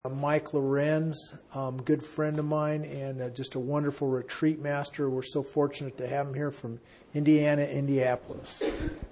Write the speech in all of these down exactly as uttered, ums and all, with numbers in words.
Mike Lorenz, um, good friend of mine, and uh, just a wonderful retreat master. We're so fortunate to have him here from Indiana, Indianapolis.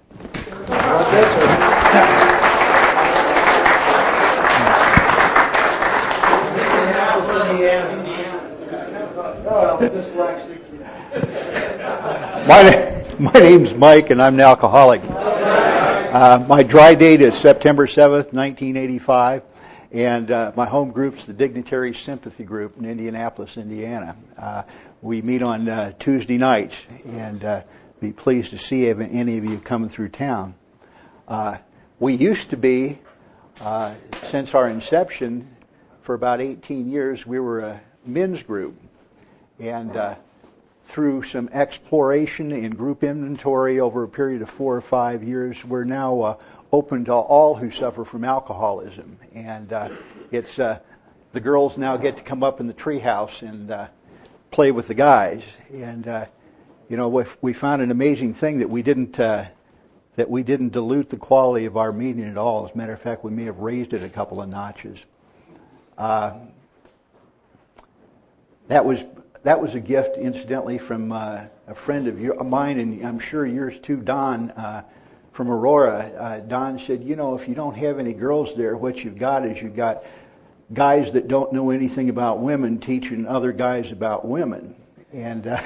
My, my name's Mike, and I'm an alcoholic. Uh, my dry date is September seventh, nineteen eighty-five. And uh, my home group's the Dignitary Sympathy Group in Indianapolis, Indiana. Uh, we meet on uh, Tuesday nights, and uh, be pleased to see any of you coming through town. Uh, we used to be, uh, since our inception, for about eighteen years, we were a men's group. And uh, through some exploration and group inventory over a period of four or five years, we're now uh, open to all who suffer from alcoholism. And uh, it's uh, the girls now get to come up in the treehouse and uh, play with the guys. And uh, you know, we, we found an amazing thing that we didn't uh, that we didn't dilute the quality of our meeting at all. As a matter of fact, we may have raised it a couple of notches. Uh, that was that was a gift, incidentally, from uh, a friend of your, mine, and I'm sure yours too, Don. Uh, From Aurora, uh, Don said, you know, if you don't have any girls there, what you've got is you've got guys that don't know anything about women teaching other guys about women. And uh,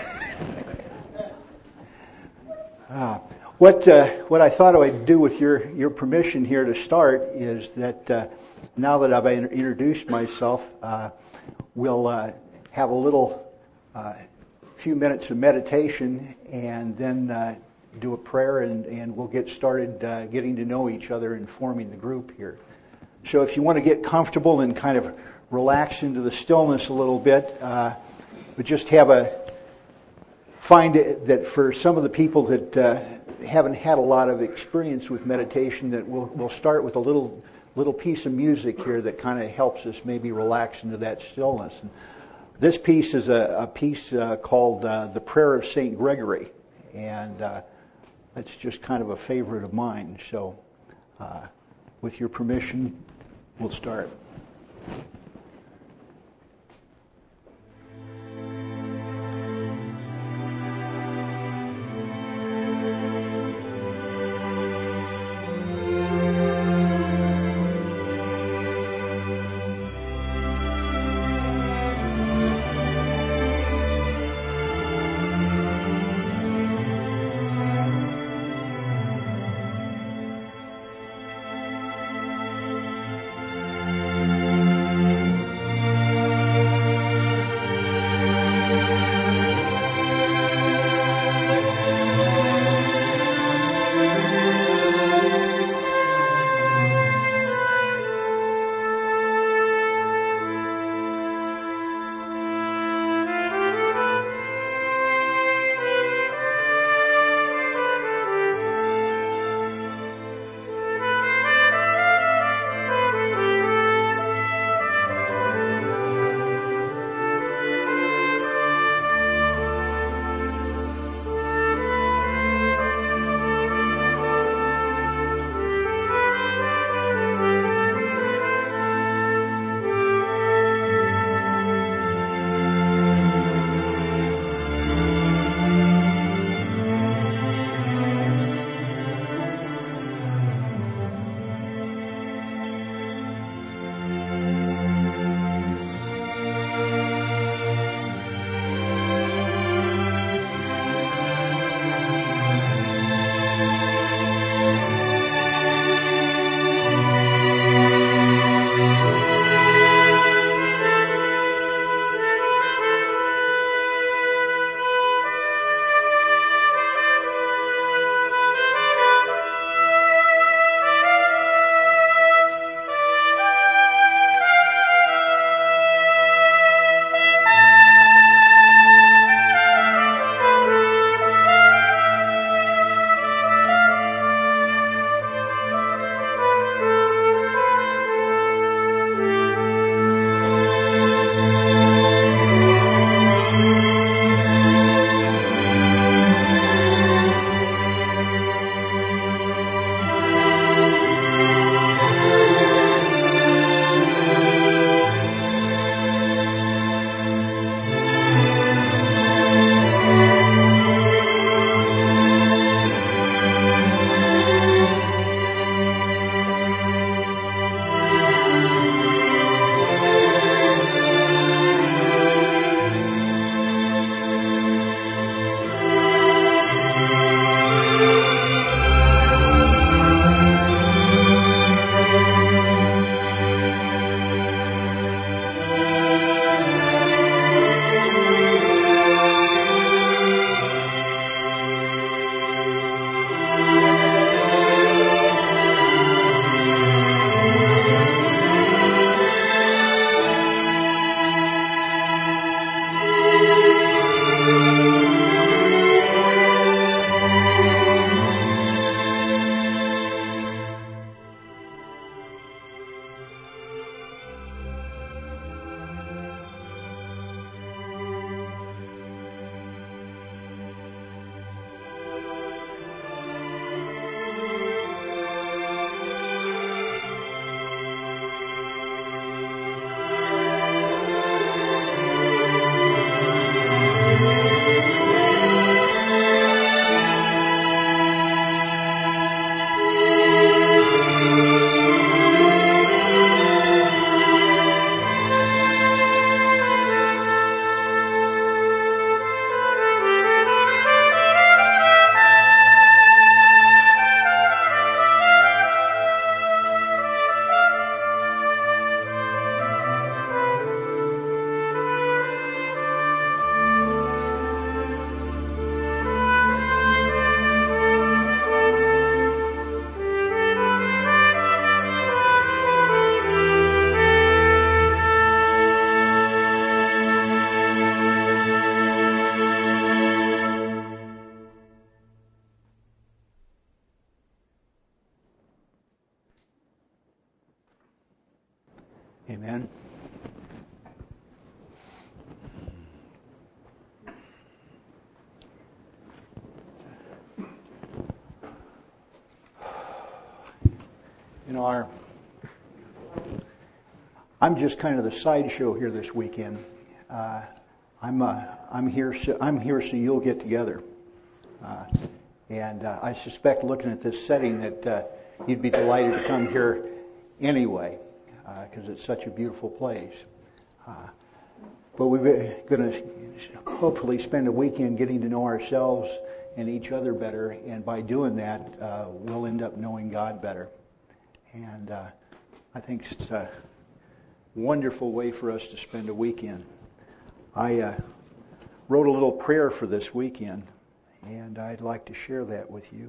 uh, what uh, what I thought I'd do with your, your permission here to start is that uh, now that I've introduced myself, uh, we'll uh, have a little uh, few minutes of meditation, and then uh, do a prayer, and, and we'll get started uh, getting to know each other and forming the group here. So if you want to get comfortable and kind of relax into the stillness a little bit, uh, but just have a, find it that for some of the people that uh, haven't had a lot of experience with meditation, that we'll, we'll start with a little little piece of music here that kind of helps us maybe relax into that stillness. And this piece is a, a piece uh, called uh, The Prayer of Saint Gregory, and uh, that's just kind of a favorite of mine. So, uh, with your permission, we'll start. Amen. You know, our I'm just kind of the sideshow here this weekend. Uh, I'm uh, I'm here so, I'm here so you'll get together, uh, and uh, I suspect looking at this setting that uh, you'd be delighted to come here anyway, because uh, it's such a beautiful place. Uh, but we're going to hopefully spend a weekend getting to know ourselves and each other better, and by doing that, uh, we'll end up knowing God better. And uh, I think it's a wonderful way for us to spend a weekend. I uh, wrote a little prayer for this weekend, and I'd like to share that with you.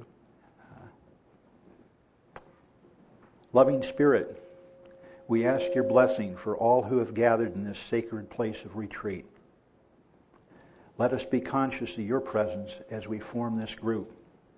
Uh, Loving Spirit, we ask your blessing for all who have gathered in this sacred place of retreat. Let us be conscious of your presence as we form this group.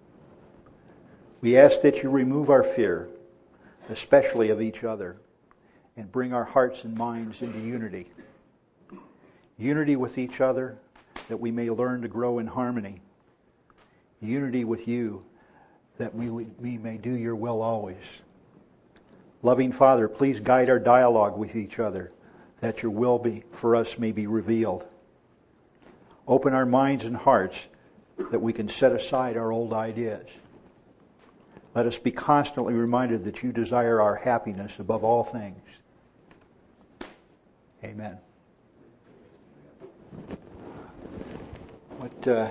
We ask that you remove our fear, especially of each other, and bring our hearts and minds into unity. Unity with each other, that we may learn to grow in harmony. Unity with you, that we, we may do your will always. Loving Father, please guide our dialogue with each other, that your will be for us may be revealed. Open our minds and hearts, that we can set aside our old ideas. Let us be constantly reminded that you desire our happiness above all things. Amen. What, uh,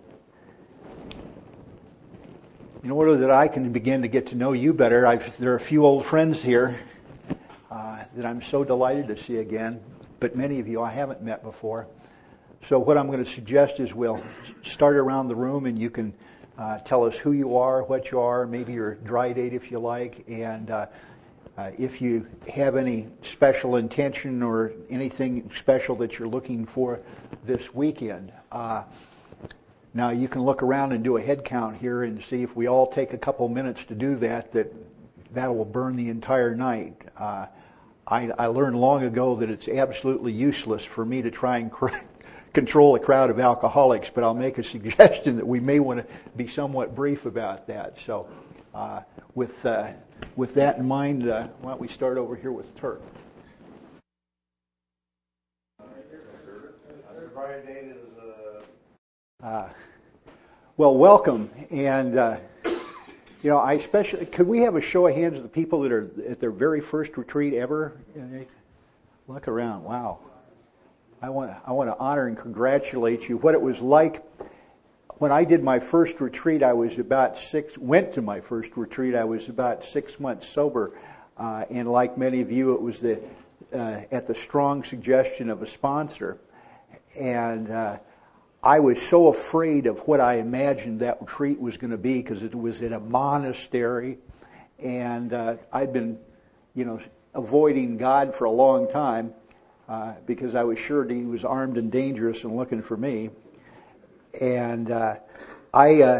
in order that I can begin to get to know you better, I've, there are a few old friends here uh, that I'm so delighted to see again, but many of you I haven't met before. So what I'm going to suggest is we'll start around the room, and you can Uh, tell us who you are, what you are, maybe your dry date if you like, and uh, uh, if you have any special intention or anything special that you're looking for this weekend. Uh, now you can look around and do a head count here and see if we all take a couple minutes to do that, that that will burn the entire night. Uh, I, I learned long ago that it's absolutely useless for me to try and correct control a crowd of alcoholics, but I'll make a suggestion that we may want to be somewhat brief about that. So uh, with uh, with that in mind, uh, why don't we start over here with Turk? Uh, well, welcome. And, uh, you know, I especially, could we have a show of hands of the people that are at their very first retreat ever? Look around. Wow. I want I want to honor and congratulate you. What it was like when I did my first retreat, I was about six. Went to my first retreat, I was about six months sober, uh, and like many of you, it was the uh, at the strong suggestion of a sponsor, and uh, I was so afraid of what I imagined that retreat was going to be because it was in a monastery, and uh, I'd been, you know, avoiding God for a long time. Uh, because I was sure that he was armed and dangerous and looking for me. And uh, I, uh,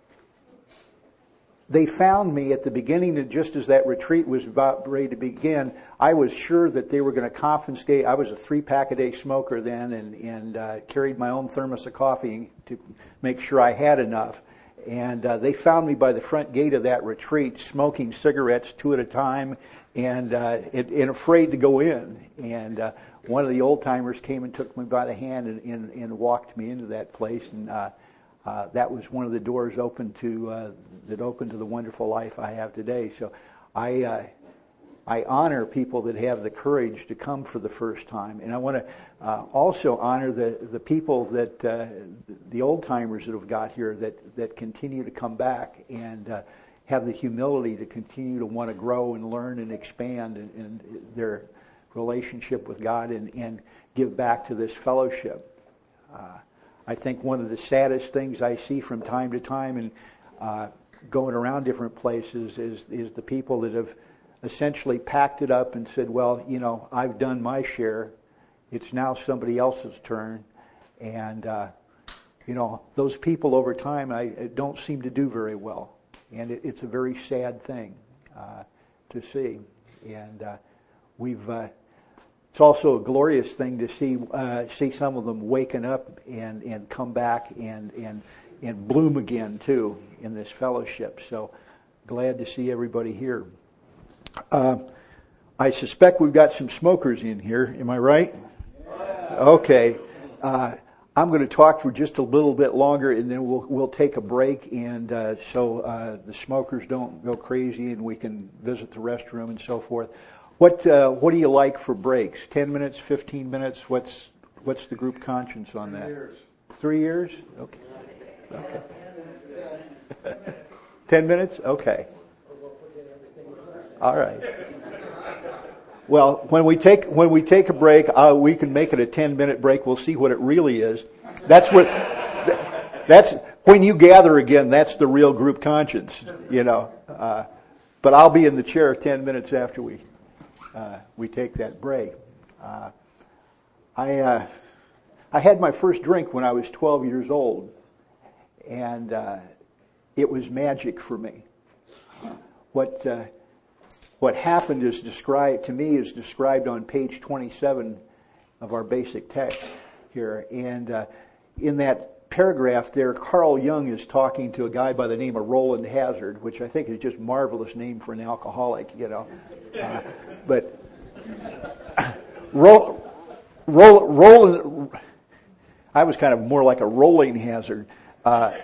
they found me at the beginning, and just as that retreat was about ready to begin, I was sure that they were going to confiscate. I was a three-pack-a-day smoker then, and, and uh, carried my own thermos of coffee to make sure I had enough. And uh, they found me by the front gate of that retreat, smoking cigarettes two at a time, and uh, and, and afraid to go in. And uh, one of the old timers came and took me by the hand and, and, and walked me into that place, and uh, uh, that was one of the doors open to uh, that opened to the wonderful life I have today. So I uh, I honor people that have the courage to come for the first time, and I want to uh, also honor the the people that uh, the old timers that have got here that that continue to come back and uh, have the humility to continue to want to grow and learn and expand in, in their relationship with God and, and give back to this fellowship. Uh, I think one of the saddest things I see from time to time and uh, going around different places is is the people that have essentially packed it up and said, well, you know, I've done my share. It's now somebody else's turn. And, uh, you know, those people over time I don't seem to do very well. And it, it's a very sad thing uh, to see. And uh, we've... Uh, it's also a glorious thing to see uh, see some of them waking up and, and come back and, and and bloom again too in this fellowship. So glad to see everybody here. Uh, I suspect we've got some smokers in here. Am I right? Okay. Uh, I'm going to talk for just a little bit longer, and then we'll we'll take a break, and uh, so uh, the smokers don't go crazy, and we can visit the restroom and so forth. What uh, what do you like for breaks? Ten minutes, fifteen minutes? What's what's the group conscience on that? Three years. Three years? Okay. Okay. Ten minutes? Okay. All right. Well, when we take when we take a break, uh, we can make it a ten minute break. We'll see what it really is. That's what. That's when you gather again. That's the real group conscience, you know. Uh, but I'll be in the chair ten minutes after we. Uh, we take that break. Uh, I uh, I had my first drink when I was twelve years old, and uh, it was magic for me. What uh, what happened is described to me is described on page twenty-seven of our basic text here, and uh, in that paragraph there, Carl Jung is talking to a guy by the name of Roland Hazard, which I think is just a marvelous name for an alcoholic, you know. Uh, but Roland, Roland, I was kind of more like a rolling hazard. Uh,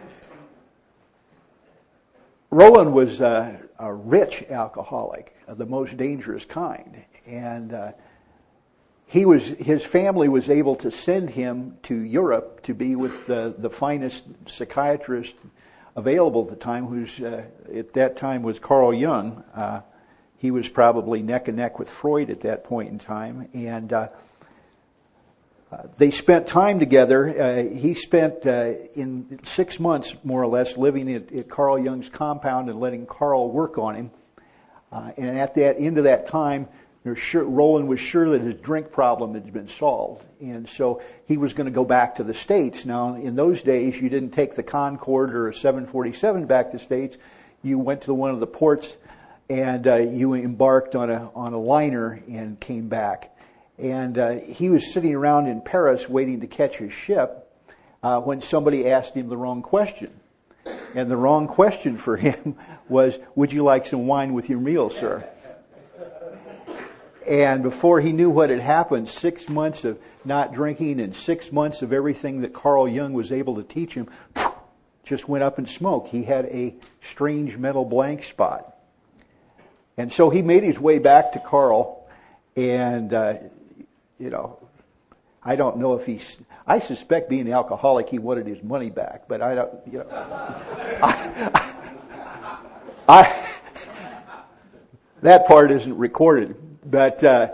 Roland was uh, a rich alcoholic, uh, the most dangerous kind, and uh, he was his family was able to send him to Europe to be with the, the finest psychiatrist available at the time, who's uh, at that time was Carl Jung. Uh, he was probably neck and neck with Freud at that point in time, and uh, uh, they spent time together. Uh, he spent uh, in six months, more or less, living at, at Carl Jung's compound and letting Carl work on him. Uh, and at that end of that time, Sure, Roland was sure that his drink problem had been solved, and so he was going to go back to the States. Now, in those days, you didn't take the Concorde or a seven forty-seven back to the States. You went to one of the ports, and uh, you embarked on a on a liner and came back. And uh, he was sitting around in Paris waiting to catch his ship uh, when somebody asked him the wrong question. And the wrong question for him was, "Would you like some wine with your meal, sir?" And before he knew what had happened, six months of not drinking and six months of everything that Carl Jung was able to teach him just went up in smoke. He had a strange mental blank spot. And so he made his way back to Carl, and, uh, you know, I don't know if he's, I suspect being an alcoholic, he wanted his money back, but I don't, you know, I, I, that part isn't recorded. But uh,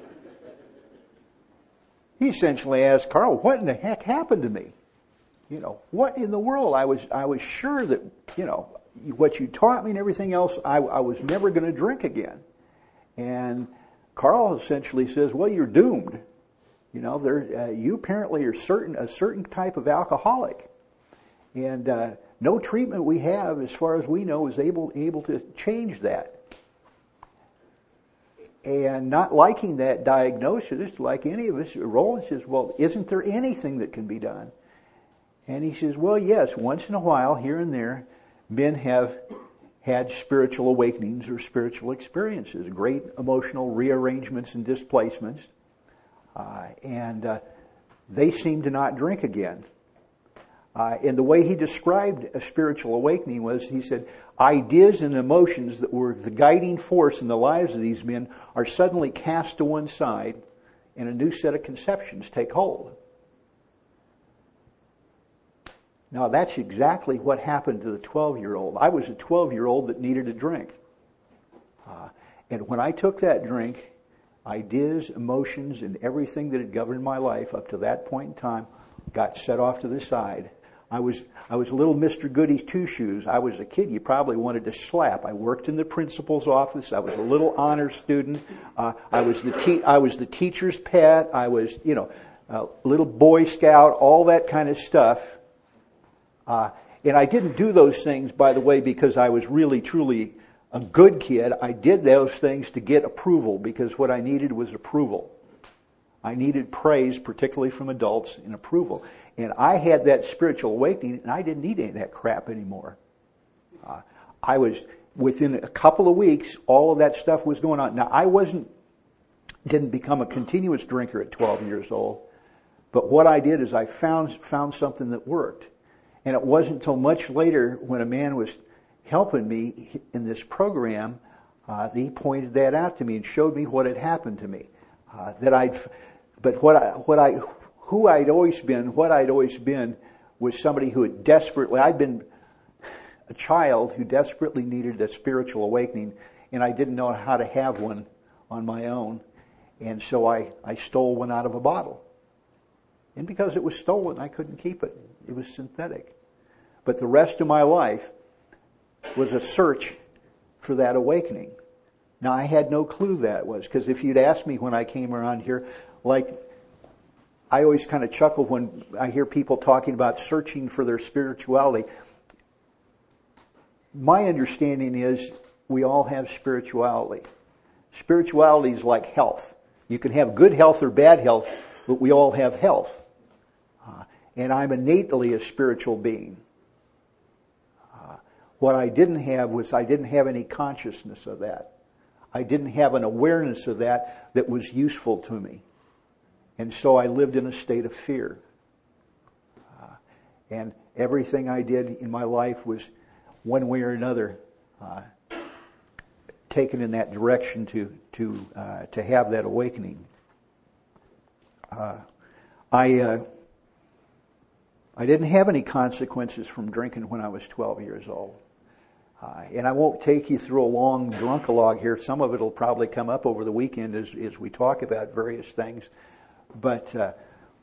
he essentially asked Carl, "What in the heck happened to me? You know, what in the world? I was I was sure that, you know, what you taught me and everything else, I, I was never going to drink again." And Carl essentially says, "Well, you're doomed. You know, there uh, you apparently are certain a certain type of alcoholic, and uh, no treatment we have, as far as we know, is able able to change that." And not liking that diagnosis, like any of us, Roland says, "Well, isn't there anything that can be done?" And he says, "Well, yes, once in a while, here and there, men have had spiritual awakenings or spiritual experiences, great emotional rearrangements and displacements, uh, and uh, they seem to not drink again." Uh, and the way he described a spiritual awakening was, he said, ideas and emotions that were the guiding force in the lives of these men are suddenly cast to one side, and a new set of conceptions take hold. Now, that's exactly what happened to the twelve-year-old. I was a twelve-year-old that needed a drink. Uh, and when I took that drink, ideas, emotions, and everything that had governed my life up to that point in time got set off to the side. I was I was a little Mister Goody Two-Shoes. I was a kid you probably wanted to slap. I worked in the principal's office. I was a little honor student. Uh, I was the te- I was the teacher's pet. I was, you know, a little Boy Scout, all that kind of stuff. Uh, and I didn't do those things, by the way, because I was really, truly a good kid. I did those things to get approval, because what I needed was approval. I needed praise, particularly from adults, and approval. And I had that spiritual awakening, and I didn't need any of that crap anymore. Uh, I was, within a couple of weeks, all of that stuff was going on. Now, I wasn't, didn't become a continuous drinker at twelve years old, but what I did is I found, found something that worked. And it wasn't until much later when a man was helping me in this program, uh, that he pointed that out to me and showed me what had happened to me. Uh, that I'd, but what I, what I, who I'd always been, what I'd always been was somebody who had desperately, I'd been a child who desperately needed a spiritual awakening, and I didn't know how to have one on my own. And so I, I stole one out of a bottle. And because it was stolen, I couldn't keep it. It was synthetic. But the rest of my life was a search for that awakening. Now, I had no clue that was, because if you'd asked me when I came around here, like, I always kind of chuckle when I hear people talking about searching for their spirituality. My understanding is we all have spirituality. Spirituality is like health. You can have good health or bad health, but we all have health. Uh, and I'm innately a spiritual being. Uh, what I didn't have was I didn't have any consciousness of that. I didn't have an awareness of that that was useful to me. And so I lived in a state of fear. Uh, and everything I did in my life was one way or another uh, taken in that direction to to uh, to have that awakening. Uh, I uh, I didn't have any consequences from drinking when I was twelve years old. Uh, and I won't take you through a long drunkalogue here. Some of it will probably come up over the weekend as, as we talk about various things. But uh,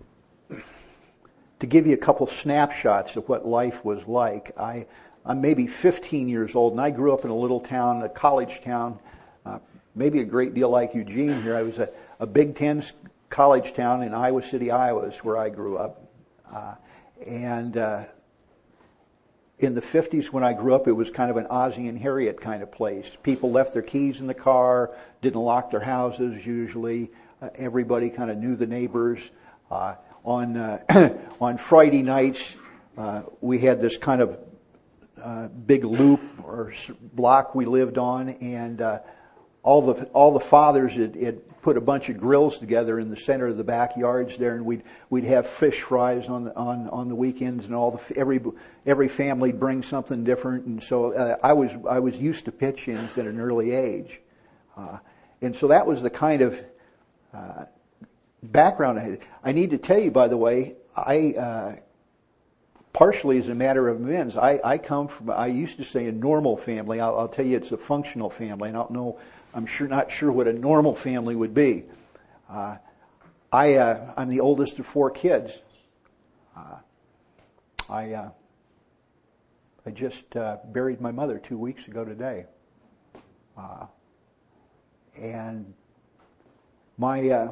to give you a couple snapshots of what life was like, I, I'm maybe fifteen years old, and I grew up in a little town, a college town, uh, maybe a great deal like Eugene here. I was a, a Big Ten college town in Iowa City, Iowa is where I grew up. Uh, and... Uh, In the fifties, when I grew up, it was kind of an Ozzie and Harriet kind of place. People left their keys in the car, didn't lock their houses usually. Uh, everybody kind of knew the neighbors. Uh, on uh, on Friday nights, uh, we had this kind of uh, big loop or block we lived on, and uh, all the all the fathers had, had put a bunch of grills together in the center of the backyards there, and we'd we'd have fish fries on the on on the weekends, and all the every every family'd bring something different, and so uh, I was I was used to pitch-ins at an early age, uh, and so that was the kind of uh, background I had. I need to tell you, by the way, I uh, partially as a matter of amends, I I come from I used to say a normal family. I'll, I'll tell you, it's a functional family. I don't know. I'm sure not sure what a normal family would be. Uh, I uh, I'm the oldest of four kids. Uh, I uh, I just uh, buried my mother two weeks ago today, uh, and my uh,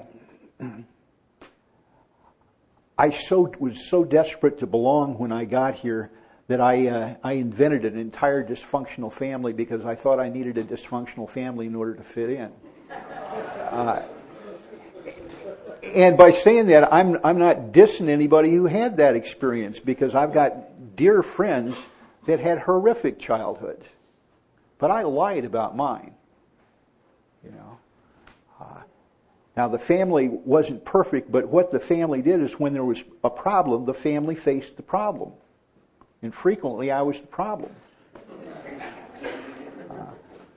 I so was so desperate to belong when I got here that I uh, I invented an entire dysfunctional family because I thought I needed a dysfunctional family in order to fit in. Uh, and by saying that, I'm I'm not dissing anybody who had that experience, because I've got dear friends that had horrific childhoods, but I lied about mine. You know. Uh, now the family wasn't perfect, but what the family did is when there was a problem, the family faced the problem. And frequently, I was the problem. Uh,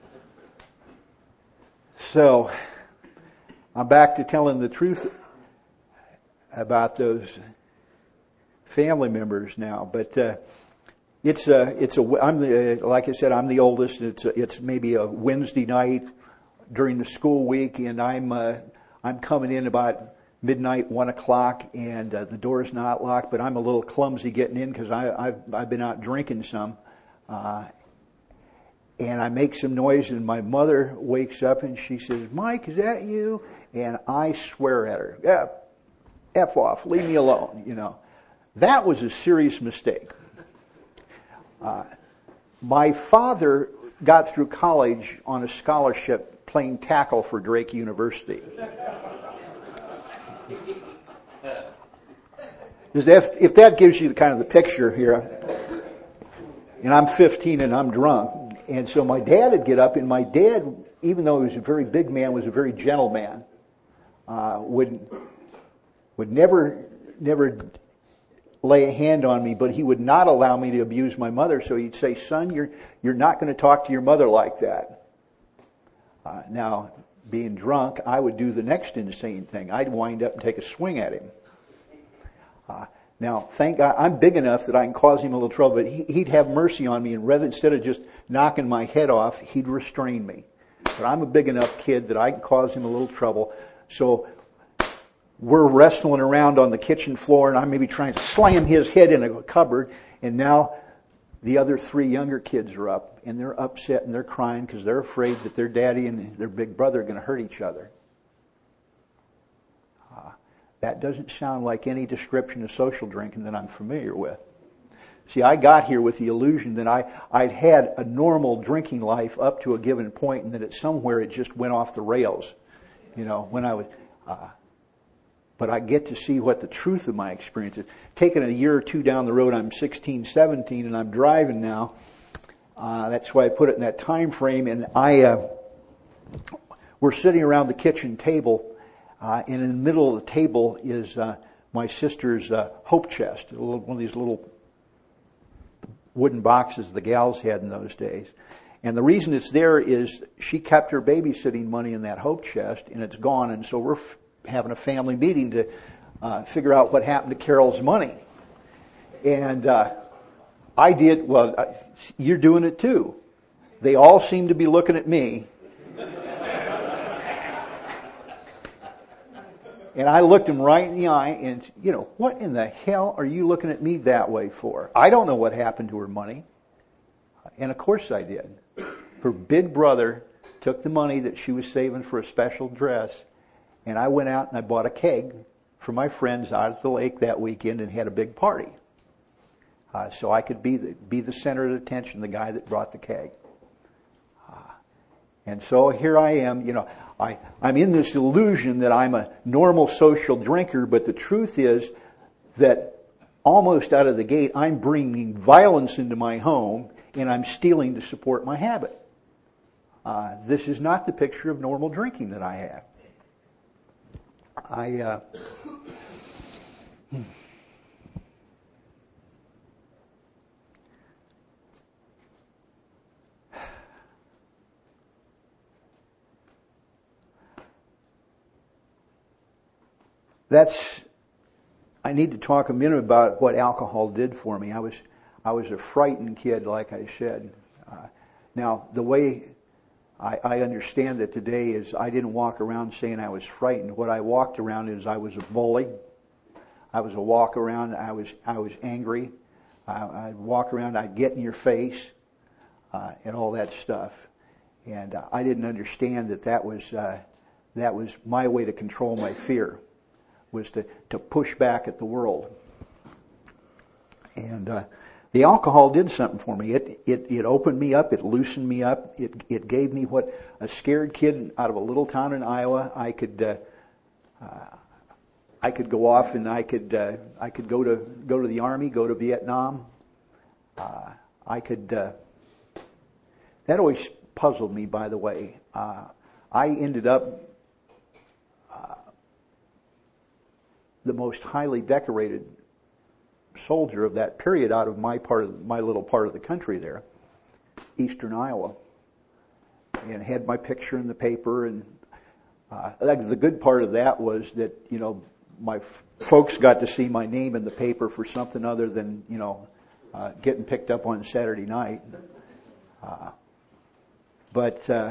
so, I'm back to telling the truth about those family members now. But uh, it's a, it's a. I'm the, like I said, I'm the oldest. It's a, it's maybe a Wednesday night during the school week, and I'm uh, I'm coming in about midnight, one o'clock, and uh, the door's not locked, but I'm a little clumsy getting in because I've I've been out drinking some, uh, and I make some noise, and my mother wakes up and she says, "Mike, is that you?" And I swear at her, "Yeah, F off, leave me alone." You know, that was a serious mistake. Uh, my father got through college on a scholarship playing tackle for Drake University. If, if that gives you the kind of the picture here, and I'm fifteen and I'm drunk, and so my dad would get up, and my dad, even though he was a very big man, was a very gentle man, uh, would would never never lay a hand on me, but he would not allow me to abuse my mother. So he'd say, "Son, you're you're not going to talk to your mother like that." Uh, now, being drunk, I would do the next insane thing. I'd wind up and take a swing at him. Uh, now, thank God, I'm big enough that I can cause him a little trouble, but he, he'd have mercy on me, and rather instead of just knocking my head off, he'd restrain me. But I'm a big enough kid that I can cause him a little trouble. So we're wrestling around on the kitchen floor, and I'm maybe trying to slam his head in a cupboard, and now the other three younger kids are up, and they're upset and they're crying because they're afraid that their daddy and their big brother are going to hurt each other. Uh, that doesn't sound like any description of social drinking that I'm familiar with. See, I got here with the illusion that I, I'd had a normal drinking life up to a given point, and that at somewhere it just went off the rails. You know, when I was... Uh, But I get to see what the truth of my experience is. Taking a year or two down the road, I'm sixteen, seventeen, and I'm driving now. Uh, that's why I put it in that time frame. And I, uh, we're sitting around the kitchen table, uh, and in the middle of the table is uh, my sister's uh, hope chest, a little, one of these little wooden boxes the gals had in those days. And the reason it's there is she kept her babysitting money in that hope chest, and it's gone. And so we're having a family meeting to uh, figure out what happened to Carol's money. And uh, I did, well, uh, you're doing it too. They all seem to be looking at me. And I looked him right in the eye and, you know, what in the hell are you looking at me that way for? I don't know what happened to her money. And of course I did. Her big brother took the money that she was saving for a special dress, and I went out and I bought a keg for my friends out at the lake that weekend and had a big party. Uh, so I could be the, be the center of attention, the guy that brought the keg. Uh, and so here I am, you know, I, I'm in this illusion that I'm a normal social drinker, but the truth is that almost out of the gate, I'm bringing violence into my home and I'm stealing to support my habit. Uh, this is not the picture of normal drinking that I have. I, uh, that's, I need to talk a minute about what alcohol did for me. I was, I was a frightened kid, like I said. Uh, now, the way I, I understand that today is I didn't walk around saying I was frightened. What I walked around is I was a bully. I was a walk around. I was I was angry. I, I'd walk around. I'd get in your face, uh, and all that stuff. And uh, I didn't understand that that was uh, that was my way to control my fear, was to to push back at the world. And uh, the alcohol did something for me. It, it it opened me up. It loosened me up. It it gave me what a scared kid out of a little town in Iowa. I could uh, uh, I could go off and I could uh, I could go to go to the army, go to Vietnam. Uh, I could. Uh, that always puzzled me. By the way, uh, I ended up uh, the most highly decorated soldier of that period out of my part of my little part of the country there, eastern Iowa, and had my picture in the paper. And uh, the good part of that was that, you know, my f- folks got to see my name in the paper for something other than, you know, uh, getting picked up on Saturday night. Uh, but uh,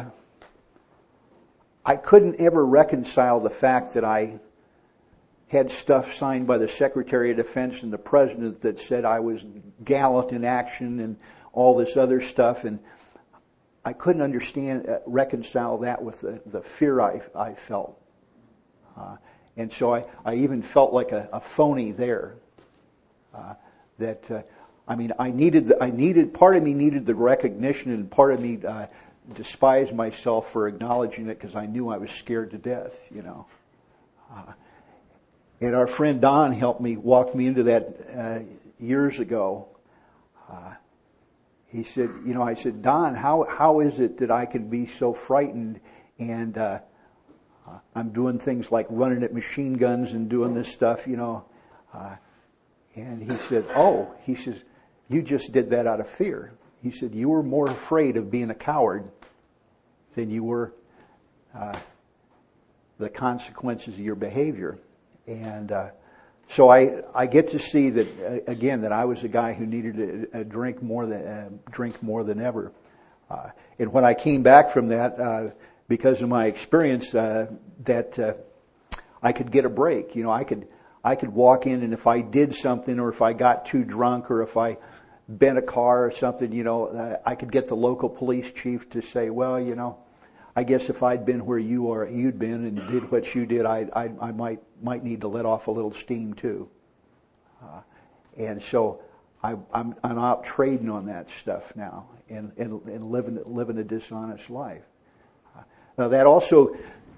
I couldn't ever reconcile the fact that I had stuff signed by the Secretary of Defense and the President that said I was gallant in action and all this other stuff, and I couldn't understand, uh, reconcile that with the, the fear I, I felt. Uh, and so I, I even felt like a, a phony there. Uh, that, uh, I mean, I needed, the, I needed, part of me needed the recognition, and part of me uh, despised myself for acknowledging it because I knew I was scared to death, you know. Uh, And our friend Don helped me, walk me into that uh, years ago. Uh, he said, you know, I said, Don, how how is it that I can be so frightened and uh, I'm doing things like running at machine guns and doing this stuff, you know. Uh, and he said, oh, he says, you just did that out of fear. He said, you were more afraid of being a coward than you were uh, the consequences of your behavior. And uh, so I I get to see that uh, again that I was a guy who needed to uh, drink more than uh, drink more than ever. Uh, and when I came back from that, uh, because of my experience, uh, that uh, I could get a break. You know, I could I could walk in, and if I did something, or if I got too drunk, or if I bent a car or something, you know, uh, I could get the local police chief to say, well, you know, I guess if I'd been where you are, you'd been and did what you did, I, I, I might might need to let off a little steam too. Uh, and so I, I'm I'm out trading on that stuff now and and, and living living a dishonest life. Uh, now that also,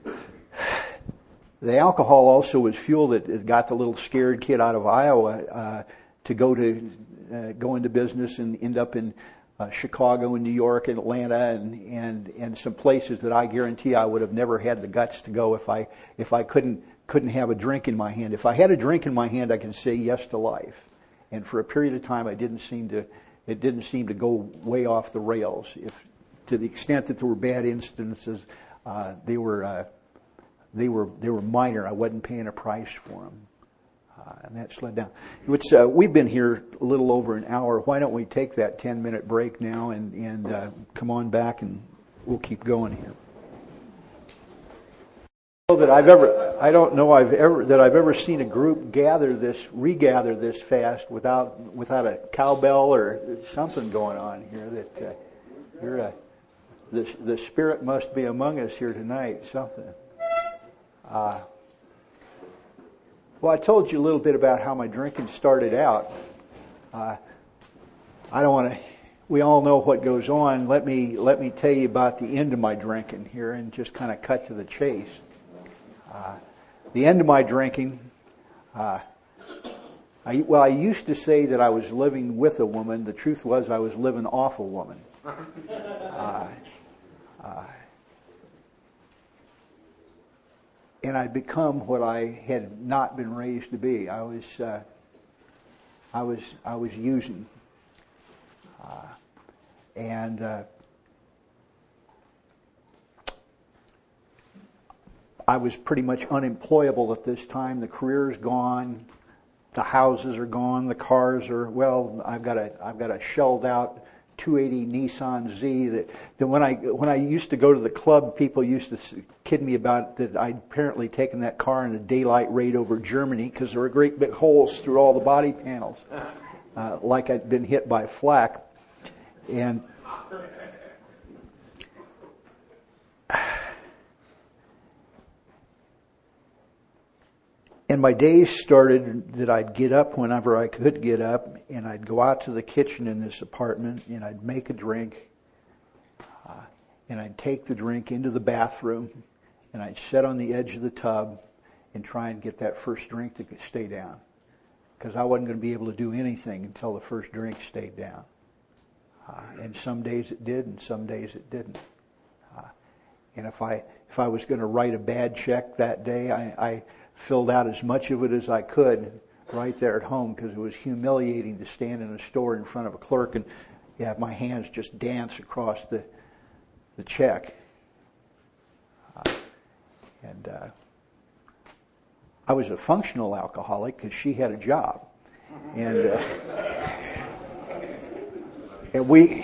the alcohol also was fuel that it got the little scared kid out of Iowa uh, to go to uh, go into business and end up in Uh, Chicago and New York and Atlanta and, and, and some places that I guarantee I would have never had the guts to go if I if I couldn't couldn't have a drink in my hand. If I had a drink in my hand, I can say yes to life. And for a period of time, I didn't seem to it didn't seem to go way off the rails. If to the extent that there were bad instances, uh, they were uh, they were they were minor. I wasn't paying a price for them. Uh, and that slowed down. Which, uh, we've been here a little over an hour. Why don't we take that ten minute break now and, and uh, come on back and we'll keep going here. That I've ever, I don't know I've ever that I've ever seen a group gather this, regather this fast without without a cowbell or something going on here. That uh, you're a, the the Spirit must be among us here tonight. Something. Uh, Well, I told you a little bit about how my drinking started out. Uh, I don't want to. We all know what goes on. Let me let me tell you about the end of my drinking here, and just kind of cut to the chase. Uh, the end of my drinking. Uh, I, well, I used to say that I was living with a woman. The truth was, I was living off a woman. Uh, uh, And I'd become what I had not been raised to be. I was, uh, I was, I was using, uh, and uh, I was pretty much unemployable at this time. The career's gone, the houses are gone, the cars are well. I've got a, I've got a shelled out two eighty Nissan Z that, that when I when I used to go to the club, people used to kid me about that I'd apparently taken that car in a daylight raid over Germany because there were great big holes through all the body panels, uh, like I'd been hit by flak. And And my days started that I'd get up whenever I could get up, and I'd go out to the kitchen in this apartment, and I'd make a drink, uh, and I'd take the drink into the bathroom, and I'd sit on the edge of the tub and try and get that first drink to stay down, because I wasn't going to be able to do anything until the first drink stayed down. Uh, and some days it did, and some days it didn't. Uh, and if I if I was going to write a bad check that day, I, I filled out as much of it as I could right there at home, because it was humiliating to stand in a store in front of a clerk and have my hands just dance across the the check. Uh, and uh, I was a functional alcoholic because she had a job, and uh, and we.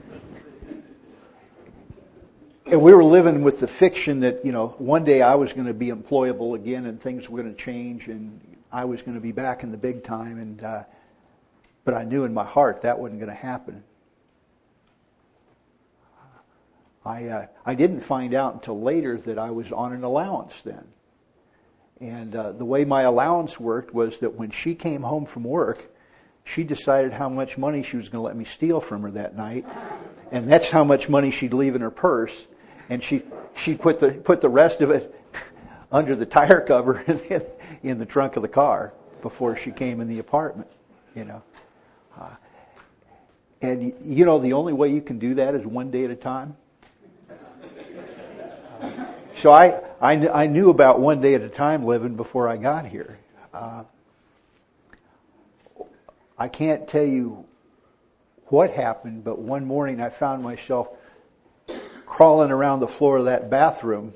And we were living with the fiction that, you know, one day I was going to be employable again and things were going to change and I was going to be back in the big time. And uh, but I knew in my heart that wasn't going to happen. I uh, I didn't find out until later that I was on an allowance then. And uh, the way my allowance worked was that when she came home from work, she decided how much money she was going to let me steal from her that night. And that's how much money she'd leave in her purse. And she she put the put the rest of it under the tire cover in, in the trunk of the car before she came in the apartment, you know. Uh, and, you know, the only way you can do that is one day at a time. Uh, so I, I, I knew about one day at a time living before I got here. Uh, I can't tell you what happened, but one morning I found myself crawling around the floor of that bathroom,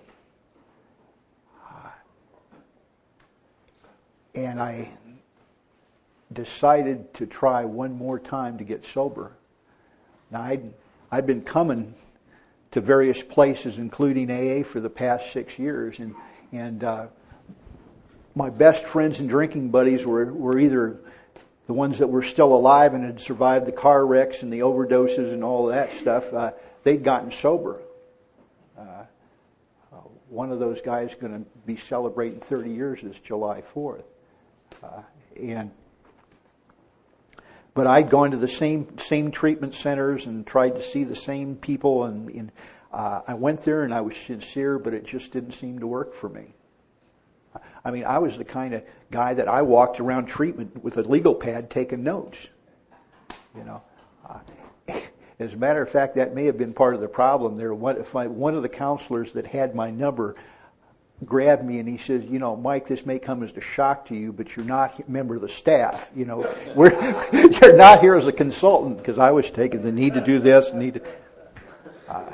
and I decided to try one more time to get sober. Now, I'd, I'd been coming to various places, including A A, for the past six years, and and uh, my best friends and drinking buddies were, were either the ones that were still alive and had survived the car wrecks and the overdoses and all of that stuff. Uh, they'd gotten sober. Uh, uh, one of those guys is going to be celebrating thirty years this July fourth. Uh, and but I'd gone to the same same treatment centers and tried to see the same people, and, and uh, I went there and I was sincere, but it just didn't seem to work for me. I mean, I was the kind of guy that I walked around treatment with a legal pad taking notes. You know, uh, as a matter of fact, that may have been part of the problem there. What if I, one of the counselors that had my number grabbed me and he says, you know, Mike, this may come as a shock to you, but you're not a member of the staff. You know, we're, you're not here as a consultant, because I was taking the need to do this, need to. Uh,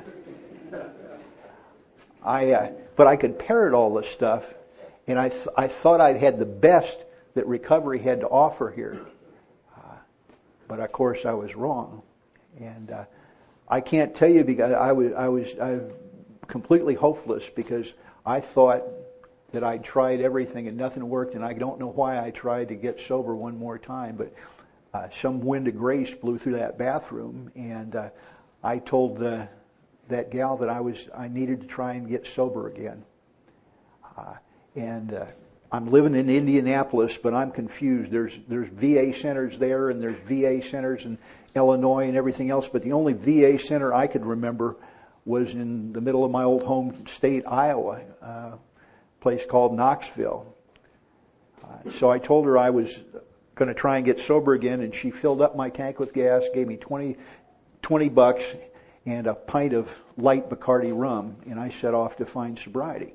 I, uh, but I could parrot all this stuff, and I, th- I thought I'd had the best that recovery had to offer here. Uh, but of course, I was wrong, and uh, I can't tell you because I was I was I was completely hopeless because I thought that I'd tried everything and nothing worked, and I don't know why I tried to get sober one more time, but uh, some wind of grace blew through that bathroom, and uh, I told uh, that gal that I was I needed to try and get sober again. Uh, and uh, I'm living in Indianapolis, but I'm confused. There's there's V A centers there, and there's V A centers in Illinois and everything else, but the only V A center I could remember was in the middle of my old home state, Iowa, uh, a place called Knoxville. Uh, so I told her I was going to try and get sober again, and she filled up my tank with gas, gave me twenty, twenty bucks and a pint of light Bacardi rum, and I set off to find sobriety.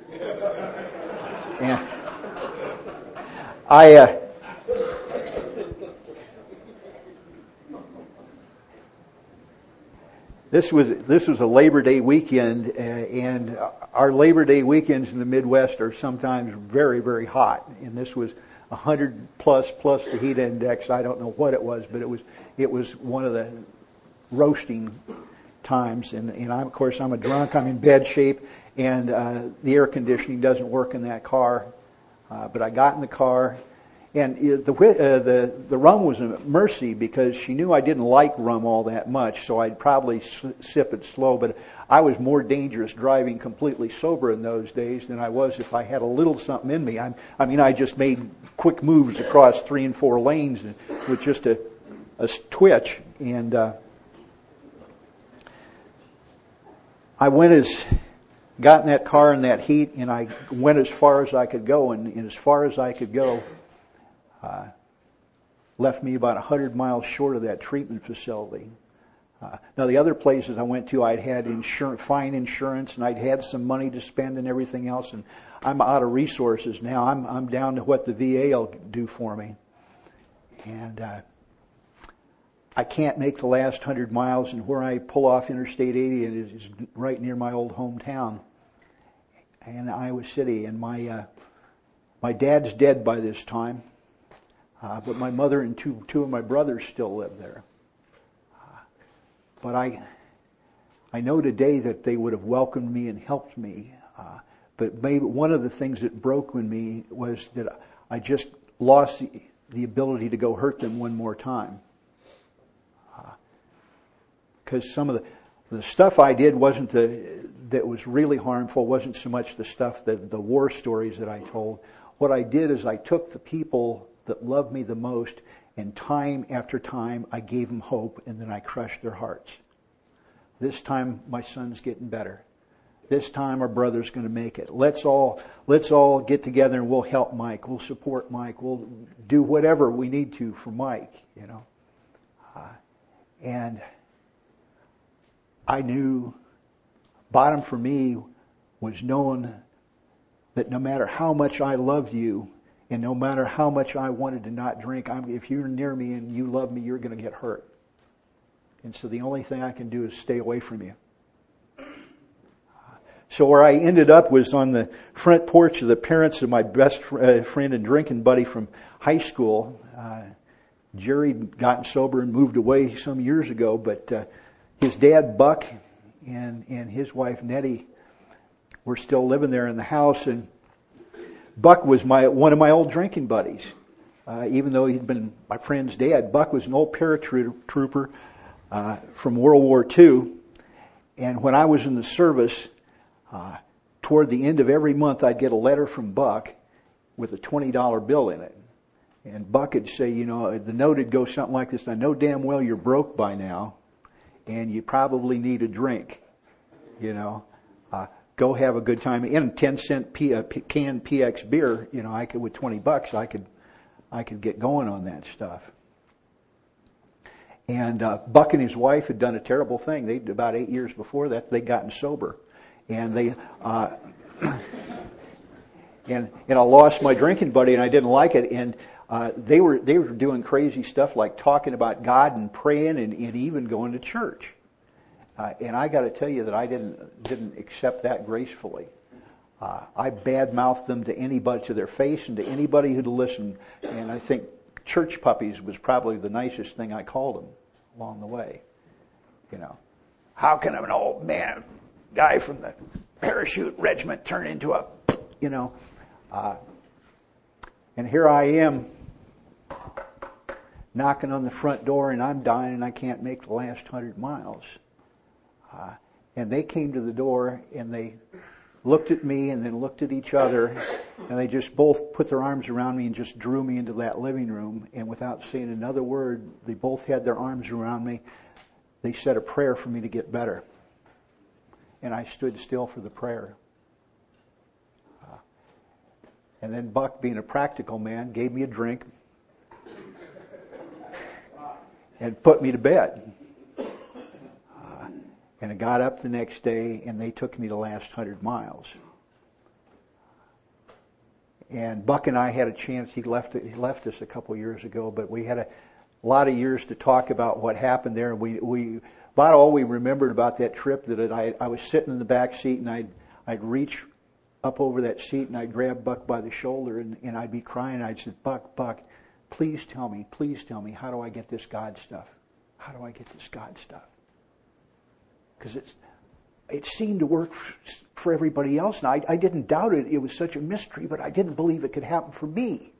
And I... Uh, This was this was a Labor Day weekend, uh, and our Labor Day weekends in the Midwest are sometimes very, very hot. And this was one hundred plus plus the heat index. I don't know what it was, but it was it was one of the roasting times. And, and I'm, of course, I'm a drunk. I'm in bad shape, and uh, the air conditioning doesn't work in that car. Uh, but I got in the car. And the uh, the the rum was a mercy because she knew I didn't like rum all that much, so I'd probably sip it slow. But I was more dangerous driving completely sober in those days than I was if I had a little something in me. I, I mean, I just made quick moves across three and four lanes with just a, a twitch. And uh, I went as got in that car in that heat, and I went as far as I could go, and, and as far as I could go. Uh, left me about one hundred miles short of that treatment facility. Uh, now, the other places I went to, I'd had insurance, fine insurance, and I'd had some money to spend and everything else, and I'm out of resources now. I'm I'm down to what the V A will do for me. And uh, I can't make the last one hundred miles, and where I pull off Interstate eighty, it is right near my old hometown in Iowa City. And my, uh, my dad's dead by this time. Uh, but my mother and two two of my brothers still live there. Uh, but I I know today that they would have welcomed me and helped me. Uh, but maybe one of the things that broke in me was that I just lost the, the ability to go hurt them one more time. Because uh, some of the the stuff I did wasn't the that was really harmful. Wasn't so much the stuff that the war stories that I told. What I did is I took the people that loved me the most, and time after time I gave them hope, and then I crushed their hearts. This time my son's getting better. This time our brother's going to make it. Let's all let's all get together and we'll help Mike. We'll support Mike. We'll do whatever we need to for Mike, you know. Uh, and I knew, bottom for me was knowing that no matter how much I loved you and no matter how much I wanted to not drink, I'm, if you're near me and you love me, you're going to get hurt. And so the only thing I can do is stay away from you. So where I ended up was on the front porch of the parents of my best friend and drinking buddy from high school. Uh, Jerry had gotten sober and moved away some years ago, but uh, his dad, Buck, and, and his wife, Nettie, were still living there in the house. And Buck was my one of my old drinking buddies. Uh, even though he'd been my friend's dad, Buck was an old paratrooper uh, from World War Two. And when I was in the service, Uh, toward the end of every month, I'd get a letter from Buck with a twenty dollar bill in it. And Buck would say, you know, the note would go something like this: I know damn well you're broke by now, and you probably need a drink. You know, uh, go have a good time. And ten cent P, uh, P, can P X beer, you know, I could with twenty bucks, I could, I could get going on that stuff. And uh, Buck and his wife had done a terrible thing. They about eight years before that, they'd gotten sober. And they, uh, and and I lost my drinking buddy, and I didn't like it. And uh, they were they were doing crazy stuff like talking about God and praying, and, and even going to church. Uh, and I got to tell you that I didn't didn't accept that gracefully. Uh, I badmouthed them to anybody, to their face, and to anybody who'd listen. And I think church puppies was probably the nicest thing I called them along the way. You know, how can an old man, guy from the parachute regiment, turn into a, you know, uh, and here I am knocking on the front door, and I'm dying, and I can't make the last hundred miles. Uh, and they came to the door, and they looked at me, and then looked at each other, and they just both put their arms around me and just drew me into that living room. And without saying another word, they both had their arms around me. They said a prayer for me to get better. And I stood still for the prayer. Uh, and then Buck, being a practical man, gave me a drink and put me to bed. Uh, and I got up the next day, and they took me the last hundred miles. And Buck and I had a chance. He left he left us a couple years ago, but we had a lot of years to talk about what happened there. And we we. About all we remembered about that trip, that it, I, I was sitting in the back seat, and I'd, I'd reach up over that seat, and I'd grab Buck by the shoulder, and, and I'd be crying. I'd say, Buck, Buck, please tell me, please tell me, how do I get this God stuff? How do I get this God stuff? Because it's it seemed to work for everybody else, and I, I didn't doubt it. It was such a mystery, but I didn't believe it could happen for me.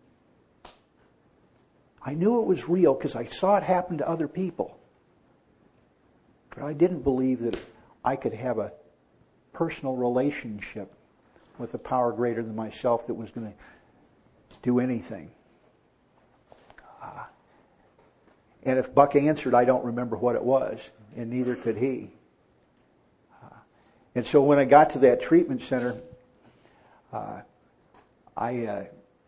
I knew it was real because I saw it happen to other people. But I didn't believe that I could have a personal relationship with a power greater than myself that was going to do anything. Uh, and if Buck answered, I don't remember what it was, and neither could he. Uh, and so when I got to that treatment center, uh, I, uh,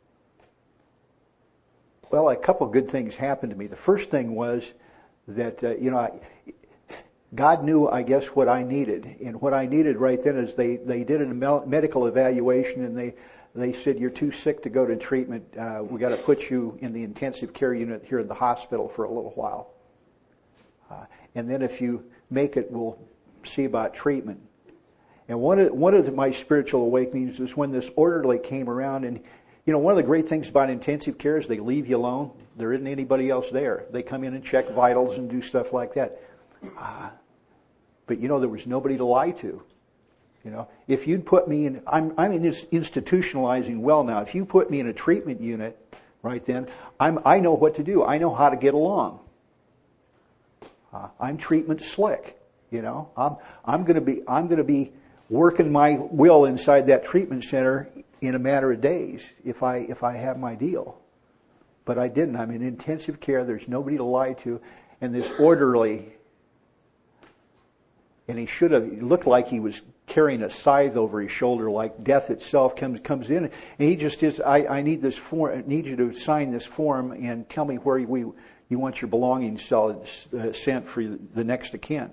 well, a couple of good things happened to me. The first thing was that, uh, you know, I, God knew, I guess, what I needed. And what I needed right then is they, they did a medical evaluation, and they, they said, you're too sick to go to treatment. Uh, we got to put you in the intensive care unit here in the hospital for a little while. Uh, and then if you make it, we'll see about treatment. And one of, one of the, my spiritual awakenings is when this orderly came around. And, you know, one of the great things about intensive care is they leave you alone. There isn't anybody else there. They come in and check vitals and do stuff like that. Uh, but you know, there was nobody to lie to. You know, if you'd put me in, I'm I'm in institutionalizing well now. If you put me in a treatment unit, right then, I'm I know what to do. I know how to get along. Uh, I'm treatment slick. You know, I'm I'm going to be I'm going to be working my will inside that treatment center in a matter of days if I if I have my deal. But I didn't. I'm in intensive care. There's nobody to lie to, and this orderly. and he should have, it looked like he was carrying a scythe over his shoulder, like death itself comes comes in. And he just is, I, I need this form, I need you to sign this form and tell me where we, you want your belongings uh, sent for the next of kin.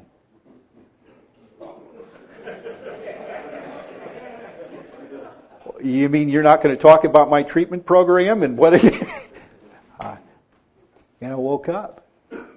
You mean you're not going to talk about my treatment program and what? uh, and I woke up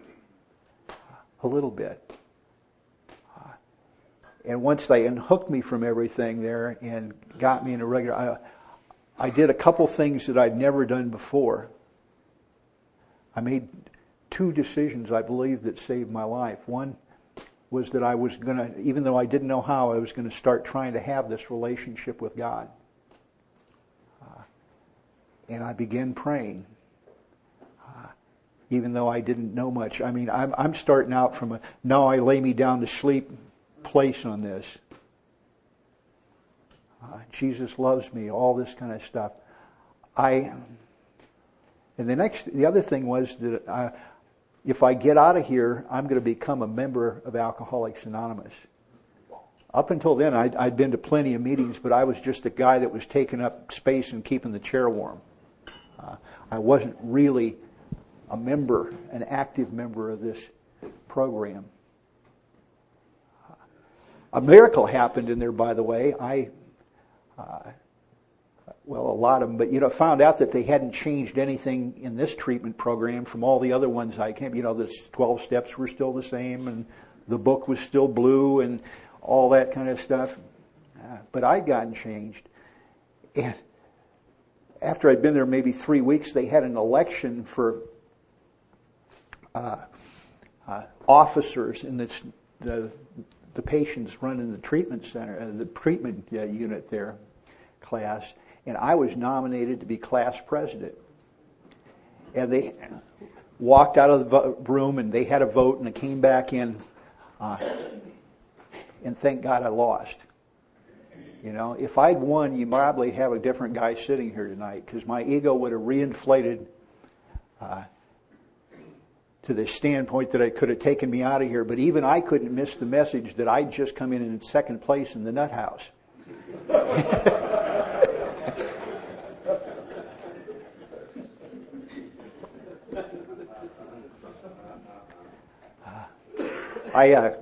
a little bit. Uh, and once they unhooked me from everything there and got me in a regular, I, I did a couple things that I'd never done before. I made two decisions, I believe, that saved my life. One was that I was going to, even though I didn't know how, I was going to start trying to have this relationship with God. And I began praying, uh, even though I didn't know much. I mean, I'm, I'm starting out from a, now I lay me down to sleep place on this. Uh, Jesus loves me, all this kind of stuff. I, and the next, the other thing was that I, if I get out of here, I'm going to become a member of Alcoholics Anonymous. Up until then, I'd, I'd been to plenty of meetings, but I was just a guy that was taking up space and keeping the chair warm. Uh, I wasn't really a member, an active member of this program. Uh, a miracle happened in there, by the way. I, uh, well, a lot of them, but you know, found out that they hadn't changed anything in this treatment program from all the other ones I came. You know, the twelve steps were still the same, and the book was still blue, and all that kind of stuff. Uh, but I'd gotten changed, and after I'd been there maybe three weeks, they had an election for uh, uh, officers in this, the the patients running the treatment center, uh, the treatment uh, unit there, class, and I was nominated to be class president. And they walked out of the vo- room, and they had a vote, and it came back in, uh, and thank God I lost. You know, if I'd won, you probably have a different guy sitting here tonight, because my ego would have reinflated uh, to the standpoint that it could have taken me out of here. But even I couldn't miss the message that I'd just come in in second place in the nut house. uh, I. Uh,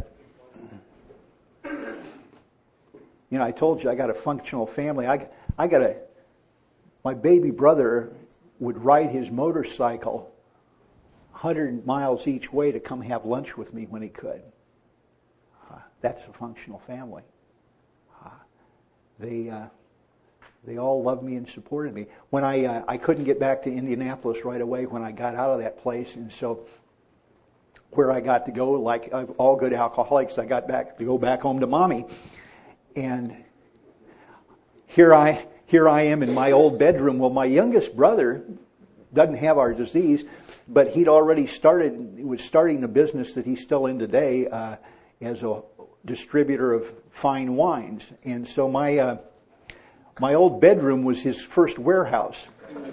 You know, I told you I got a functional family. I, I got a, my baby brother would ride his motorcycle one hundred miles each way to come have lunch with me when he could. Uh, that's a functional family. Uh, they, uh, they all loved me and supported me. When I, uh, I couldn't get back to Indianapolis right away when I got out of that place, and so where I got to go, like all good alcoholics, I got back to go back home to Mommy. And here I here I am in my old bedroom. Well, my youngest brother doesn't have our disease, but he'd already started, he was starting a business that he's still in today uh, as a distributor of fine wines. And so my uh, my old bedroom was his first warehouse.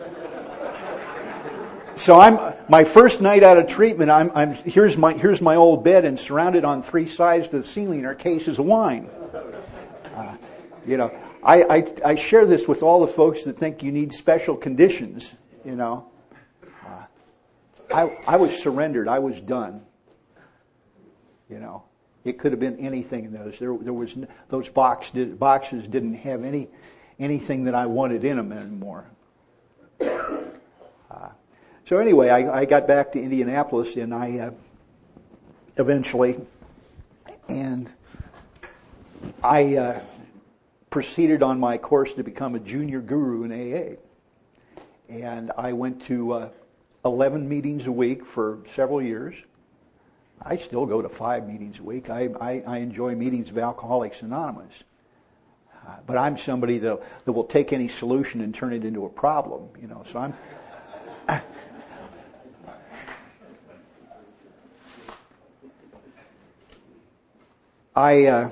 So I'm my first night out of treatment. I'm, I'm here's my here's my old bed, and surrounded on three sides to the ceiling are cases of wine. Uh, you know, I, I I share this with all the folks that think you need special conditions. You know, uh, I I was surrendered. I was done. You know, it could have been anything in those. There there was those box did, boxes didn't have any anything that I wanted in them anymore. Uh, so anyway, I, I got back to Indianapolis, and I uh, eventually and. I uh, proceeded on my course to become a junior guru in A A. And I went to uh, eleven meetings a week for several years. I still go to five meetings a week. I, I, I enjoy meetings of Alcoholics Anonymous. Uh, but I'm somebody that, that will take any solution and turn it into a problem. You know, so I'm... I... Uh,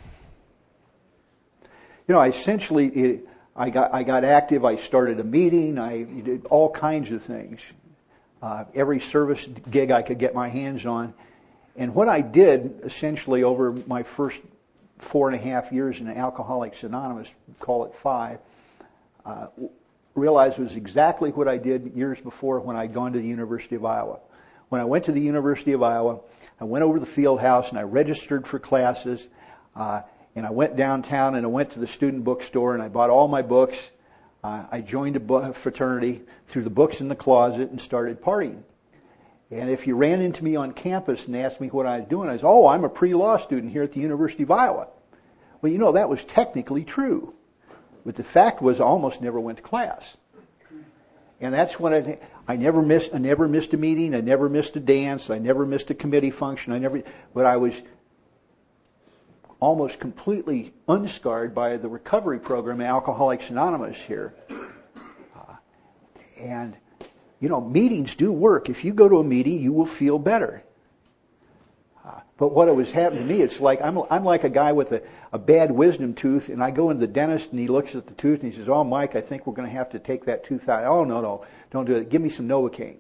You know, I essentially, it, I got I got active. I started a meeting. I did all kinds of things. Uh, every service gig I could get my hands on, And what I did essentially over my first four and a half years in Alcoholics Anonymous, call it five, uh, realized was exactly what I did years before when I'd gone to the University of Iowa. When I went to the University of Iowa, I went over to the field house and I registered for classes, uh, and I went downtown and I went to the student bookstore and I bought all my books. Uh, I joined a fraternity, threw the books in the closet, and started partying. And if you ran into me on campus and asked me what I was doing, I said, oh, I'm a pre-law student here at the University of Iowa. Well, you know, that was technically true. But the fact was I almost never went to class. And that's when I, I never missed, I never missed a meeting, I never missed a dance, I never missed a committee function, I never, but I was almost completely unscarred by the recovery program, Alcoholics Anonymous here. Uh, and, you know, meetings do work. If you go to a meeting, you will feel better. Uh, but what was happening to me, it's like, I'm, I'm like a guy with a, a bad wisdom tooth, and I go into the dentist, and he looks at the tooth, and he says, oh, Mike, I think we're going to have to take that tooth out. Oh, no, no, don't do it. Give me some Novocaine.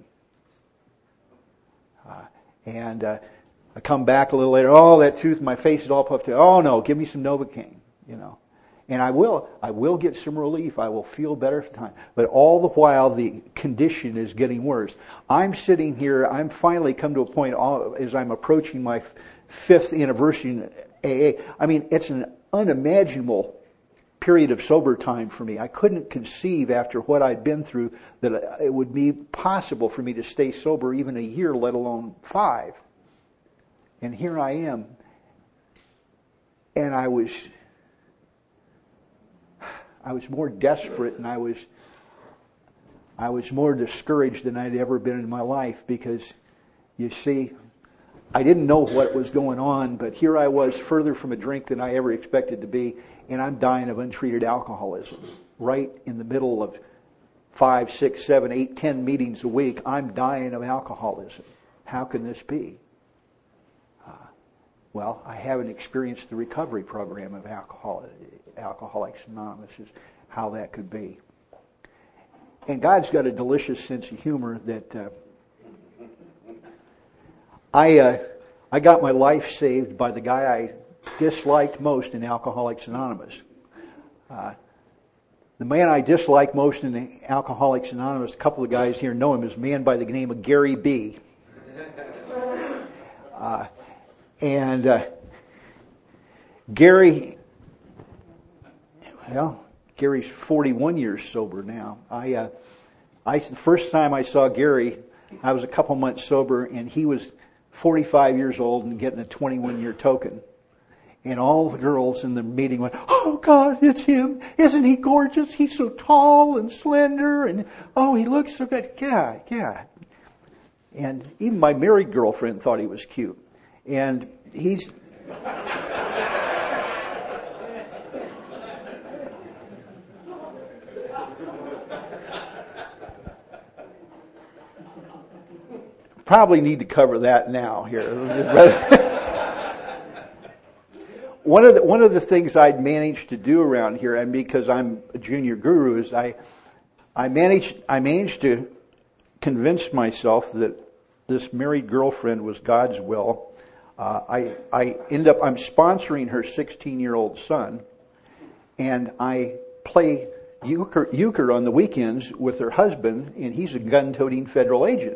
Uh, and, uh, I come back a little later, oh, that tooth, my face is all puffed out. Oh, no, give me some Novocaine, you know. And I will, I will get some relief. I will feel better for time. But all the while, the condition is getting worse. I'm sitting here, I'm finally come to a point as I'm approaching my fifth anniversary in A A. I mean, it's an unimaginable period of sober time for me. I couldn't conceive after what I'd been through that it would be possible for me to stay sober even a year, let alone five. And here I am. And I was, I was more desperate and I was, I was more discouraged than I'd ever been in my life because, you see, I didn't know what was going on, but here I was further from a drink than I ever expected to be, and I'm dying of untreated alcoholism. Right in the middle of five, six, seven, eight, ten meetings a week, I'm dying of alcoholism. How can this be? Well, I haven't experienced the recovery program of alcohol, Alcoholics Anonymous, is how that could be. And God's got a delicious sense of humor that uh, I uh, I got my life saved by the guy I disliked most in Alcoholics Anonymous. Uh, the man I disliked most in Alcoholics Anonymous, a couple of guys here know him, is a man by the name of Gary B. Uh, And uh, Gary, well, Gary's forty-one years sober now. I, uh, I, the first time I saw Gary, I was a couple months sober, and he was forty-five years old and getting a twenty-one-year token. And all the girls in the meeting went, "Oh God, it's him! Isn't he gorgeous? He's so tall and slender, and oh, he looks so good." Yeah, yeah. And even my married girlfriend thought he was cute. And he's probably need to cover that now here. one of the one of the things I'd managed to do around here, and because I'm a junior guru, is I I managed I managed to convince myself that this married girlfriend was God's will. Uh, I, I end up, I'm sponsoring her sixteen-year-old son, and I play euchre, euchre on the weekends with her husband, and he's a gun-toting federal agent.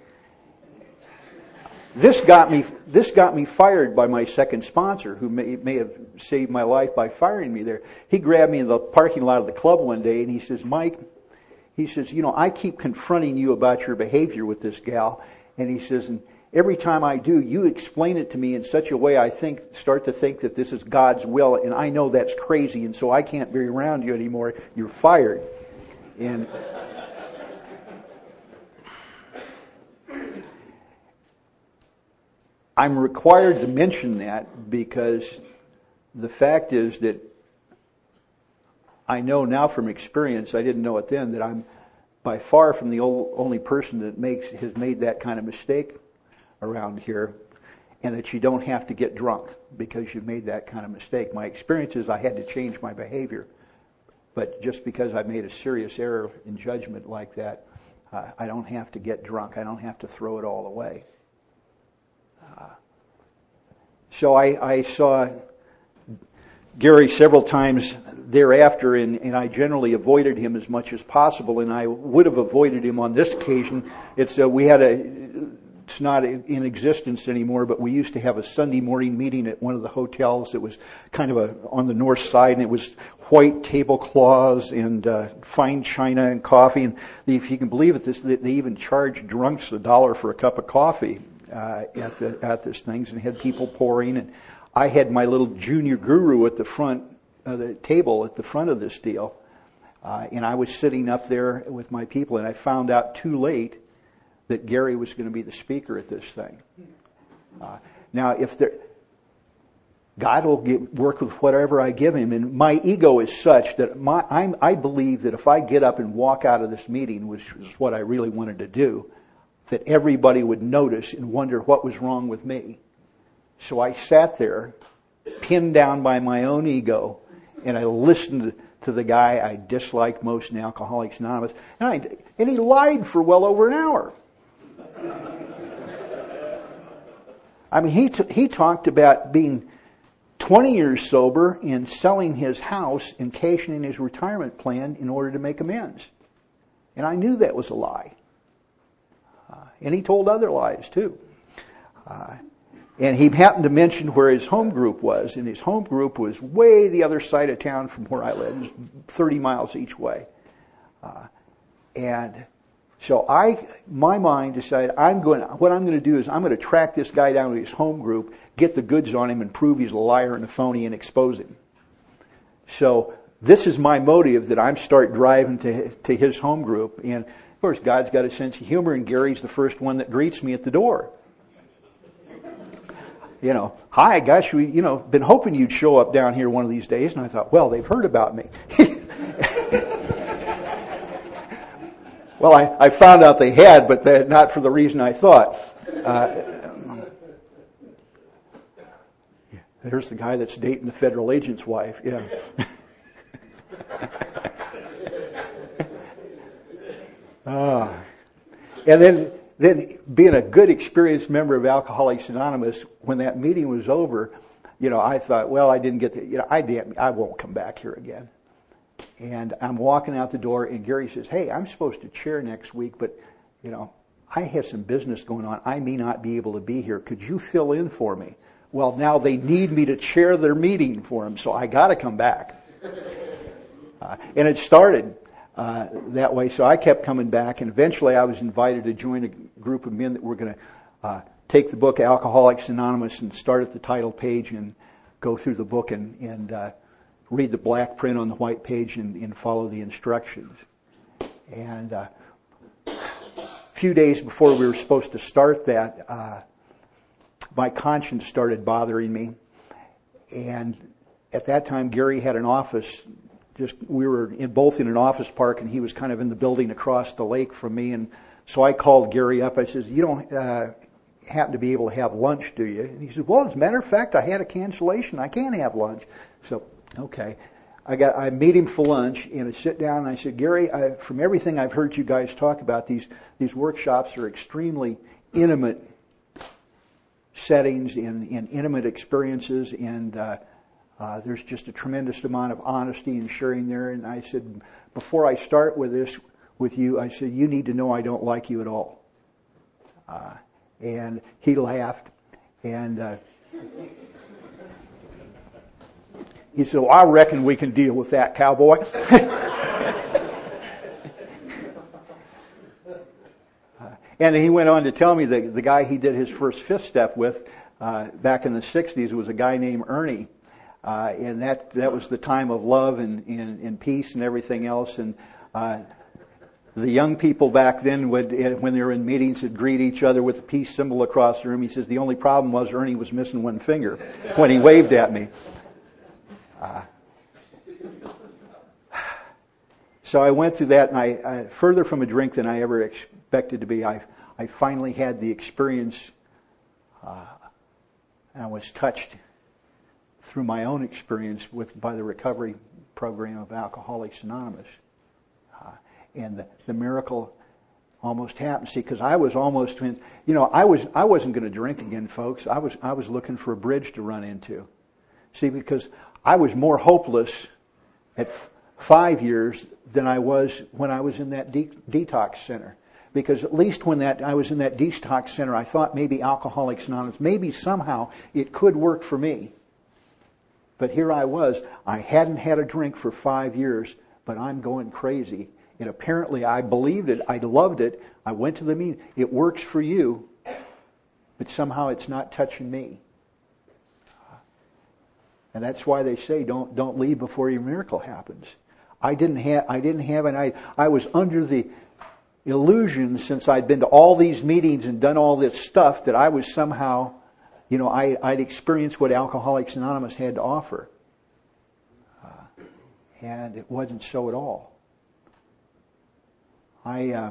This got me, this got me fired by my second sponsor, who may, may have saved my life by firing me there. He grabbed me in the parking lot of the club one day, and he says, "Mike," he says, "you know, I keep confronting you about your behavior with this gal," and he says, "and every time I do, you explain it to me in such a way I think start to think that this is God's will, and I know that's crazy, and so I can't be around you anymore. You're fired." And I'm required to mention that because the fact is that I know now from experience, I didn't know it then, that I'm by far from the only person that makes has made that kind of mistake around here, and that you don't have to get drunk because you've made that kind of mistake. My experience is I had to change my behavior, but just because I made a serious error in judgment like that, uh, I don't have to get drunk. I don't have to throw it all away. Uh, so I, I saw Gary several times thereafter, and, and I generally avoided him as much as possible, and I would have avoided him on this occasion. It's uh, we had a, it's not in existence anymore, but we used to have a Sunday morning meeting at one of the hotels. It was kind of a on the north side, and it was white tablecloths and uh, fine china and coffee. And if you can believe it, this they even charged drunks a dollar for a cup of coffee uh, at the at this things, and had people pouring. And I had my little junior guru at the front of the table at the front of this deal, uh, and I was sitting up there with my people, and I found out too late that Gary was going to be the speaker at this thing. Uh, now, if there, God will get, work with whatever I give him, and my ego is such that my, I'm, I believe that if I get up and walk out of this meeting, which is what I really wanted to do, that everybody would notice and wonder what was wrong with me. So I sat there, pinned down by my own ego, and I listened to the guy I disliked most in Alcoholics Anonymous, and, I, and he lied for well over an hour. I mean, he t- he talked about being twenty years sober and selling his house and cashing in his retirement plan in order to make amends. And I knew that was a lie. Uh, and he told other lies too. Uh, and he happened to mention where his home group was, and his home group was way the other side of town from where I live. It was thirty miles each way. Uh, and So I, my mind decided I'm going. What I'm going to do is I'm going to track this guy down to his home group, get the goods on him, and prove he's a liar and a phony, and expose him. So this is my motive, that I'm start driving to to his home group, and of course God's got a sense of humor, and Gary's the first one that greets me at the door. You know, hi, gosh, we you know been hoping you'd show up down here one of these days, and I thought, well, they've heard about me. Well, I, I found out they had, but they, not for the reason I thought. Uh, there's the guy that's dating the federal agent's wife. Yeah. uh, and then, then being a good, experienced member of Alcoholics Anonymous, when that meeting was over, you know, I thought, well, I didn't get the, you know, I damn, I won't come back here again. And I'm walking out the door, and Gary says, hey, I'm supposed to chair next week, but, you know, I have some business going on. I may not be able to be here. Could you fill in for me? Well, now they need me to chair their meeting for them, so I got to come back. Uh, and it started uh, that way, so I kept coming back, and eventually I was invited to join a group of men that were going to uh, take the book Alcoholics Anonymous and start at the title page and go through the book and, and uh, read the black print on the white page and, and follow the instructions. And uh, a few days before we were supposed to start that, uh, my conscience started bothering me. And at that time, Gary had an office. Just we were in both in an office park, and he was kind of in the building across the lake from me. And so I called Gary up. I said, "You don't uh, happen to be able to have lunch, do you?" And he said, "Well, as a matter of fact, I had a cancellation. I can't have lunch." So. Okay. I got, I meet him for lunch, and I sit down and I said, Gary, I, from everything I've heard you guys talk about, these, these workshops are extremely intimate settings and, and intimate experiences, and uh, uh, there's just a tremendous amount of honesty and sharing there. And I said, before I start with this with you, I said, you need to know I don't like you at all. Uh, and he laughed, and uh, he said, well, I reckon we can deal with that, cowboy. uh, and he went on to tell me that the guy he did his first fifth step with uh, back in the sixties was a guy named Ernie. Uh, and that that was the time of love and, and, and peace and everything else. And uh, the young people back then, would, when they were in meetings, would greet each other with a peace symbol across the room. He says, the only problem was Ernie was missing one finger when he waved at me. Uh, so I went through that, and I, I further from a drink than I ever expected to be. I I finally had the experience, uh, and I was touched through my own experience with by the recovery program of Alcoholics Anonymous, uh, and the, the miracle almost happened. See, because I was almost, you know, I was I wasn't going to drink again, folks. I was I was looking for a bridge to run into. See, because I was more hopeless at f- five years than I was when I was in that de- detox center. Because at least when that I was in that detox center, I thought maybe Alcoholics Anonymous, maybe somehow it could work for me. But here I was, I hadn't had a drink for five years, but I'm going crazy. And apparently I believed it, I loved it, I went to the meeting. It works for you, but somehow it's not touching me. And that's why they say don't don't leave before your miracle happens. I didn't have I didn't have an I I was under the illusion, since I'd been to all these meetings and done all this stuff, that I was somehow, you know, I, I'd experienced what Alcoholics Anonymous had to offer. Uh, and it wasn't so at all. I, uh,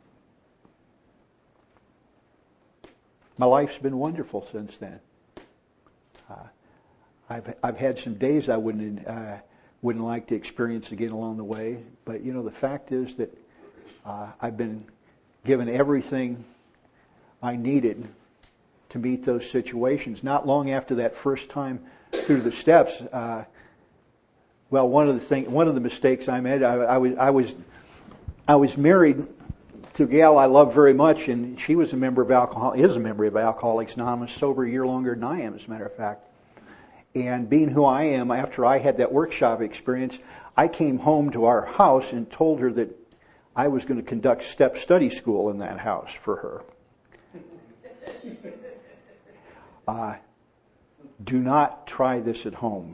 my life's been wonderful since then. Uh, I've I've had some days I wouldn't uh, wouldn't like to experience again along the way, but you know the fact is that uh, I've been given everything I needed to meet those situations. Not long after that first time through the steps, uh, well, one of the thing, one of the mistakes I made, I, I was I was I was married to a gal I love very much, and she was a member of alcohol is a member of Alcoholics Anonymous, sober a year longer than I am, as a matter of fact. And being who I am, after I had that workshop experience, I came home to our house and told her that I was going to conduct step study school in that house for her. Uh, do not try this at home.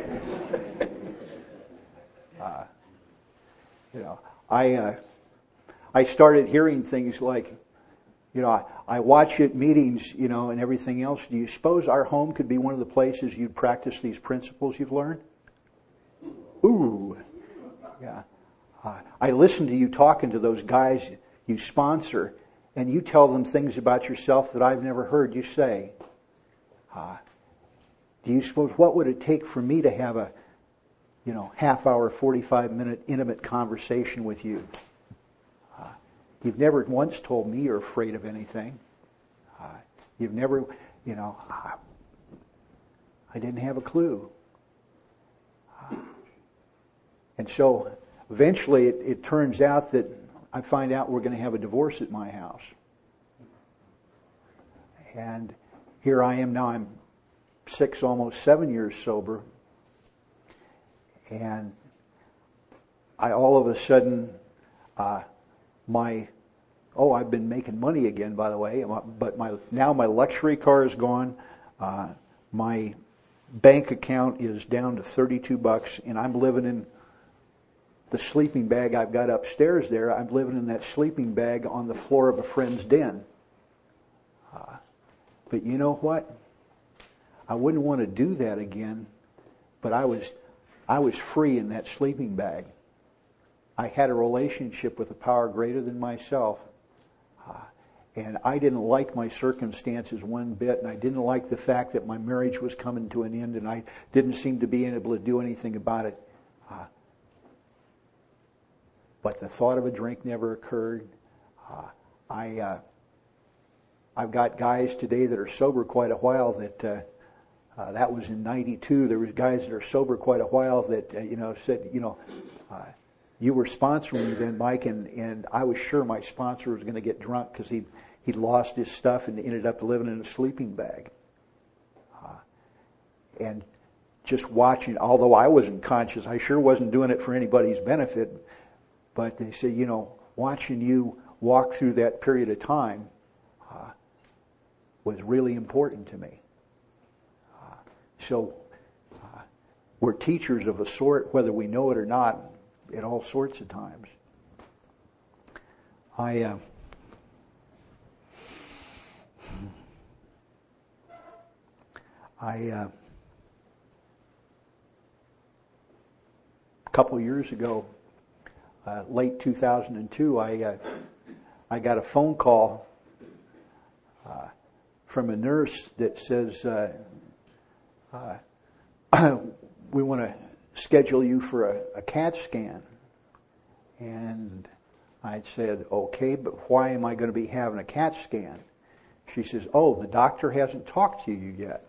Uh, you know, I uh, I started hearing things like, you know, I, I watch at meetings, you know, and everything else. Do you suppose our home could be one of the places you'd practice these principles you've learned? Ooh, yeah. Uh, I listen to you talking to those guys you sponsor, and you tell them things about yourself that I've never heard you say. Uh, do you suppose what would it take for me to have a, you know, half hour, forty-five minute intimate conversation with you? Uh, you've never once told me you're afraid of anything. Uh, you've never, you know, uh, I didn't have a clue. Uh, and so eventually it, it turns out that I find out we're going to have a divorce at my house. And here I am now, I'm six, almost seven years sober. And I all of a sudden, uh, my, oh, I've been making money again, by the way, but my now my luxury car is gone. Uh, my bank account is down to thirty-two bucks, and I'm living in the sleeping bag I've got upstairs there. I'm living in that sleeping bag on the floor of a friend's den. Uh, but you know what? I wouldn't want to do that again, but I was I was free in that sleeping bag. I had a relationship with a power greater than myself, uh, and I didn't like my circumstances one bit, and I didn't like the fact that my marriage was coming to an end, and I didn't seem to be able to do anything about it. Uh, but the thought of a drink never occurred. Uh, I, uh, I've got guys today that are sober quite a while that... Uh, Uh, that was in ninety-two. There was guys that are sober quite a while that, uh, you know, said, you know, uh, you were sponsoring me then, Mike, and, and I was sure my sponsor was going to get drunk because he'd, he'd lost his stuff and ended up living in a sleeping bag. Uh, and just watching, although I wasn't conscious, I sure wasn't doing it for anybody's benefit, but they said, you know, watching you walk through that period of time uh, was really important to me. So uh, we're teachers of a sort, whether we know it or not, at all sorts of times. I uh, I uh, a couple of years ago, uh, late two thousand two, I uh, I got a phone call uh, from a nurse that says. Uh, Uh, we want to schedule you for a, a CAT scan. And I said, okay, but why am I going to be having a CAT scan? She says, oh, the doctor hasn't talked to you yet.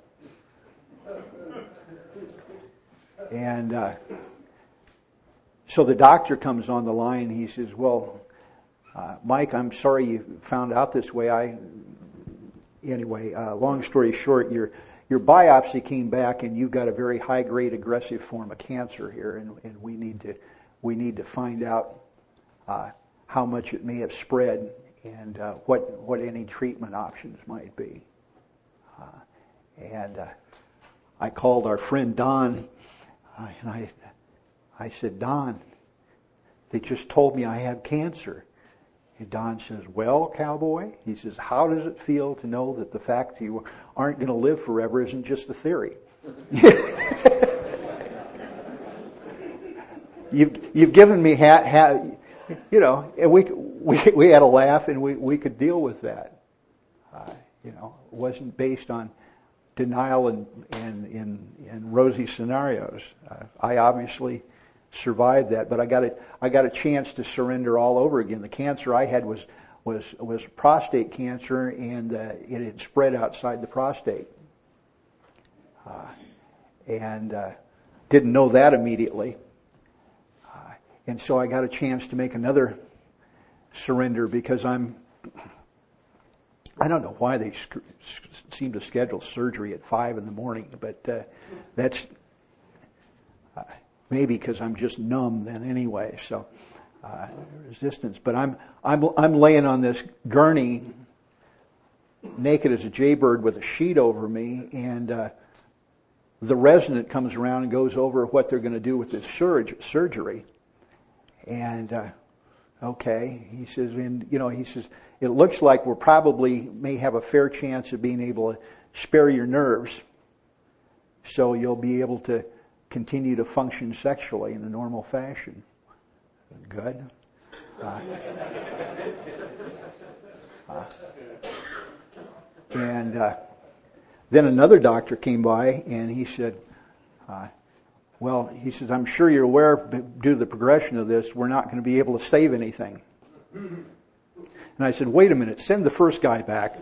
And uh, so the doctor comes on the line. He says, well, uh, Mike, I'm sorry you found out this way. I Anyway, uh, long story short, your your biopsy came back and you've got a very high-grade aggressive form of cancer here, and, and we need to we need to find out uh, how much it may have spread and uh, what what any treatment options might be. Uh, and uh, I called our friend Don, uh, and I I said, Don, they just told me I have cancer. And Don says, well, cowboy, he says, how does it feel to know that the fact you aren't going to live forever isn't just a theory? you've you've given me ha, ha, you know, and we we we had a laugh and we we could deal with that. Uh, you know, it wasn't based on denial and and in in rosy scenarios. Uh, I obviously survived that, but I got a I got a chance to surrender all over again. The cancer I had was was was prostate cancer, and uh, it had spread outside the prostate, uh, and uh, didn't know that immediately. Uh, and so I got a chance to make another surrender because I'm. I don't know why they sc- seem to schedule surgery at five in the morning, but uh, that's. Uh, Maybe because I'm just numb then anyway, so uh, resistance. But I'm I'm I'm laying on this gurney, naked as a jaybird, with a sheet over me, and uh, the resident comes around and goes over what they're going to do with this surg- surgery. And uh, okay, he says, and you know, he says it looks like we're probably may have a fair chance of being able to spare your nerves, so you'll be able to continue to function sexually in a normal fashion. Good. Uh, uh, and uh, then another doctor came by and he said, uh, well, he says, I'm sure you're aware, due to the progression of this, we're not going to be able to save anything. And I said, wait a minute, send the first guy back.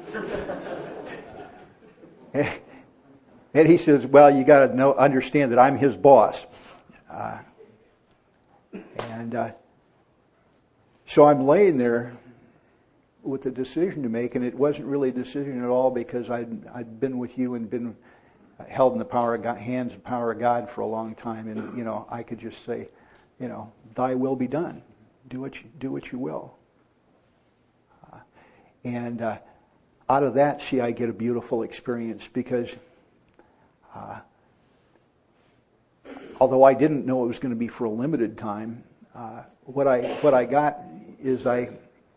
And he says, well, you got to know, understand that I'm his boss. Uh, and uh, so I'm laying there with a decision to make, and it wasn't really a decision at all because I'd, I'd been with you and been held in the power of God, hands and power of God for a long time. And, you know, I could just say, you know, thy will be done. Do what you, do what you will. Uh, and uh, out of that, see, I get a beautiful experience because Uh, although I didn't know it was going to be for a limited time, uh, what I what I got is I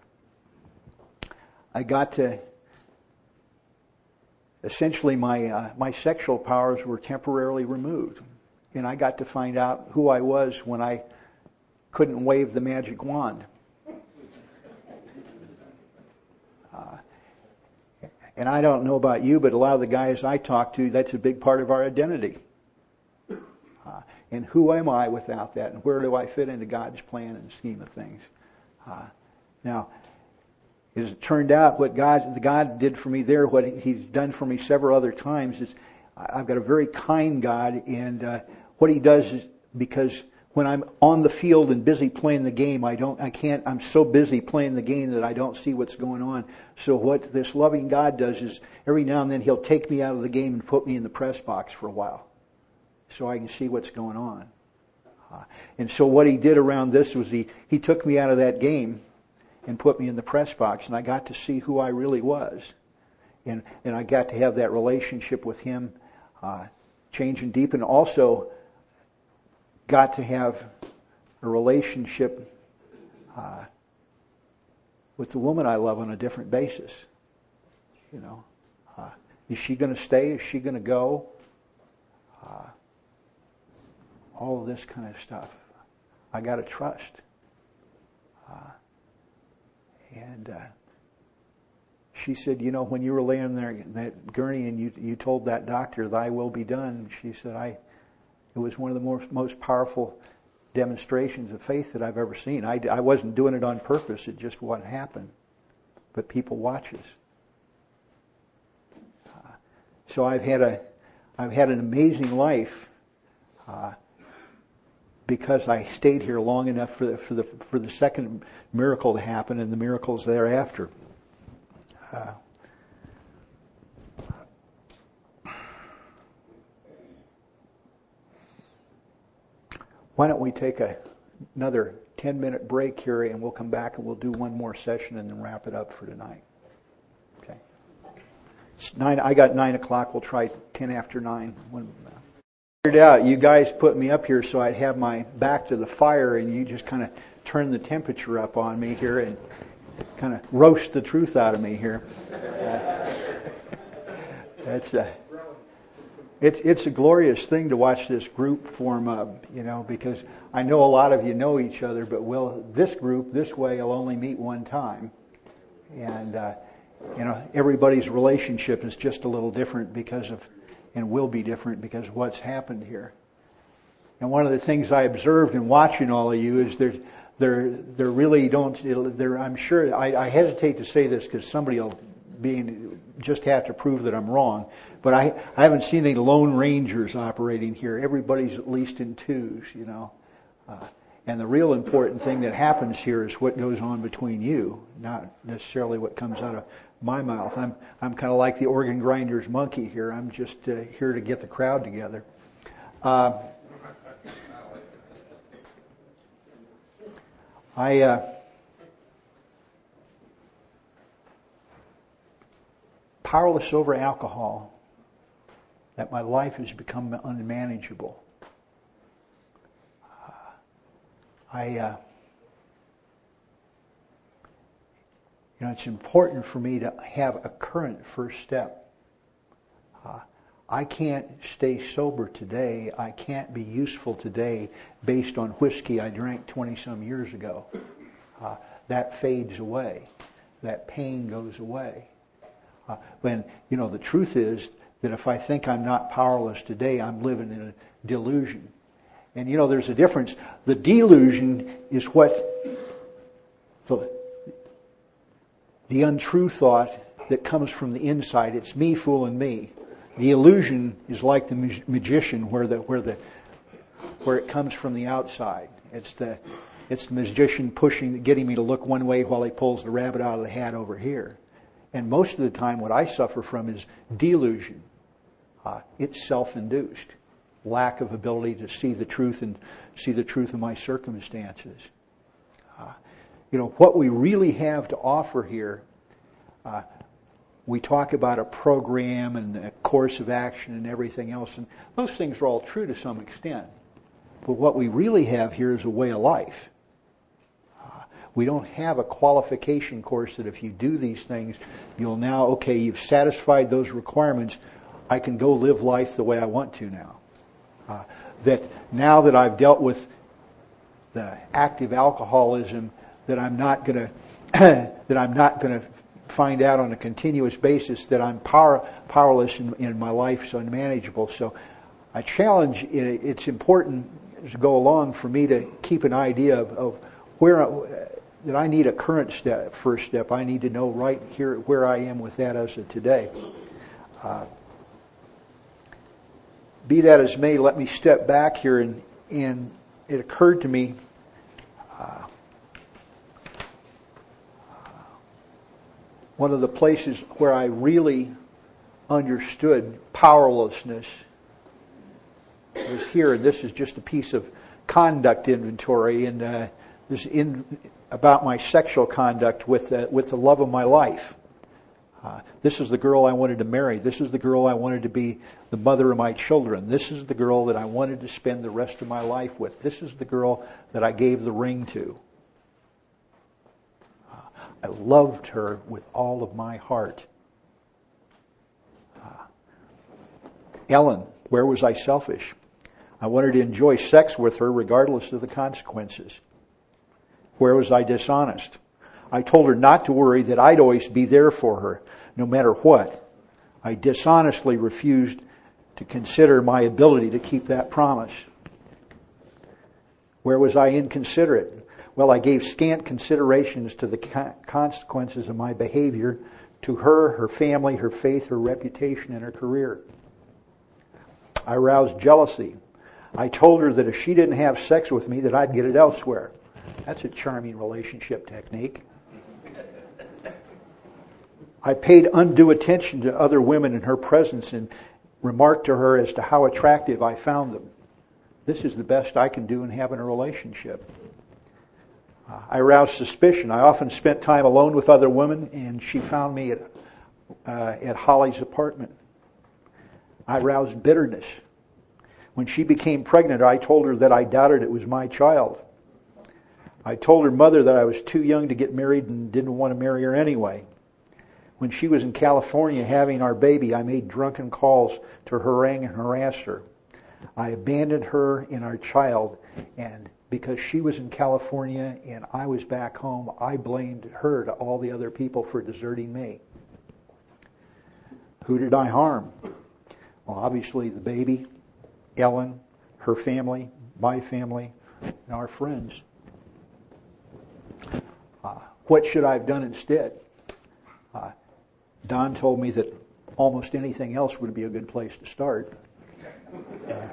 I got to essentially my uh, my sexual powers were temporarily removed, and I got to find out who I was when I couldn't wave the magic wand. Uh, And I don't know about you, but a lot of the guys I talk to, that's a big part of our identity. Uh, and who am I without that? And where do I fit into God's plan and scheme of things? Uh, now, as it turned out, what God, the God did for me there, what He's done for me several other times, is I've got a very kind God, and uh, what He does is because when I'm on the field and busy playing the game, I don't, I can't, I'm so busy playing the game that I don't see what's going on. So what this loving God does is every now and then He'll take me out of the game and put me in the press box for a while so I can see what's going on. Uh, and so what He did around this was He, He took me out of that game and put me in the press box, and I got to see who I really was. And, and I got to have that relationship with Him uh, change and deepen. Also, got to have a relationship uh, with the woman I love on a different basis. You know, uh, is she going to stay? Is she going to go? Uh, all of this kind of stuff. I got to trust. Uh, and uh, she said, you know, when you were laying there in that gurney and you you told that doctor, "Thy will be done," she said, I. It was one of the most, most powerful demonstrations of faith that I've ever seen. I, I wasn't doing it on purpose. It just what happened. But people watch us. Uh, so I've had a, I've had an amazing life uh, because I stayed here long enough for the, for the for the second miracle to happen and the miracles thereafter. Uh, Why don't we take a, another ten-minute break here, and we'll come back and we'll do one more session and then wrap it up for tonight. Okay. It's nine. I got nine o'clock. We'll try ten after nine. When, uh, figured out you guys put me up here so I'd have my back to the fire, and you just kind of turn the temperature up on me here and kind of roast the truth out of me here. Uh, that's uh, It's it's a glorious thing to watch this group form up, you know, because I know a lot of you know each other, but will this group this way will only meet one time, and uh, you know everybody's relationship is just a little different because of, and will be different because of what's happened here. And one of the things I observed in watching all of you is there there there really don't there I'm sure I, I hesitate to say this because somebody will being just have to prove that I'm wrong. But I, I haven't seen any Lone Rangers operating here. Everybody's at least in twos, you know. Uh, and the real important thing that happens here is what goes on between you, not necessarily what comes out of my mouth. I'm I'm kind of like the organ grinder's monkey here. I'm just uh, here to get the crowd together. Uh, I. Uh, powerless over alcohol, that my life has become unmanageable. Uh, I, uh, you know, it's important for me to have a current first step. Uh, I can't stay sober today. I can't be useful today based on whiskey I drank twenty some years ago. Uh, that fades away. That pain goes away. Uh, when, you know, the truth is that if I think I'm not powerless today, I'm living in a delusion. And, you know, there's a difference. The delusion is what the, the untrue thought that comes from the inside. It's me fooling me. The illusion is like the mag- magician where the, where the, where it comes from the outside. It's the, it's the magician pushing, getting me to look one way while he pulls the rabbit out of the hat over here. And most of the time what I suffer from is delusion. Uh, it's self-induced. Lack of ability to see the truth and see the truth of my circumstances. Uh, you know, what we really have to offer here, uh, we talk about a program and a course of action and everything else, and those things are all true to some extent. But what we really have here is a way of life. We don't have a qualification course that if you do these things, you'll now, okay, you've satisfied those requirements, I can go live life the way I want to now. Uh, that now that I've dealt with the active alcoholism, that I'm not going to that I'm not going to find out on a continuous basis that I'm power, powerless in, in my life, so unmanageable. So I challenge, it's important as we go along for me to keep an idea of, of where that I need a current step, first step. I need to know right here where I am with that as of today. Uh, be that as may, let me step back here, and, and it occurred to me uh, one of the places where I really understood powerlessness was here, and this is just a piece of conduct inventory, and uh, this in about my sexual conduct with uh, with the love of my life. Uh, this is the girl I wanted to marry. This is the girl I wanted to be the mother of my children. This is the girl that I wanted to spend the rest of my life with. This is the girl that I gave the ring to. Uh, I loved her with all of my heart. Uh, Ellen, where was I selfish? I wanted to enjoy sex with her regardless of the consequences. Where was I dishonest? I told her not to worry, that I'd always be there for her, no matter what. I dishonestly refused to consider my ability to keep that promise. Where was I inconsiderate? Well, I gave scant considerations to the consequences of my behavior to her, her family, her faith, her reputation, and her career. I aroused jealousy. I told her that if she didn't have sex with me, that I'd get it elsewhere. That's a charming relationship technique. I paid undue attention to other women in her presence and remarked to her as to how attractive I found them. This is the best I can do in having a relationship. Uh, I aroused suspicion. I often spent time alone with other women, and she found me at, uh, at Holly's apartment. I aroused bitterness. When she became pregnant, I told her that I doubted it was my child. I told her mother that I was too young to get married and didn't want to marry her anyway. When she was in California having our baby, I made drunken calls to harangue and harass her. I abandoned her and our child, and because she was in California and I was back home, I blamed her to all the other people for deserting me. Who did I harm? Well, obviously the baby, Ellen, her family, my family, and our friends. Uh, what should I have done instead? Uh, Don told me that almost anything else would be a good place to start. Uh,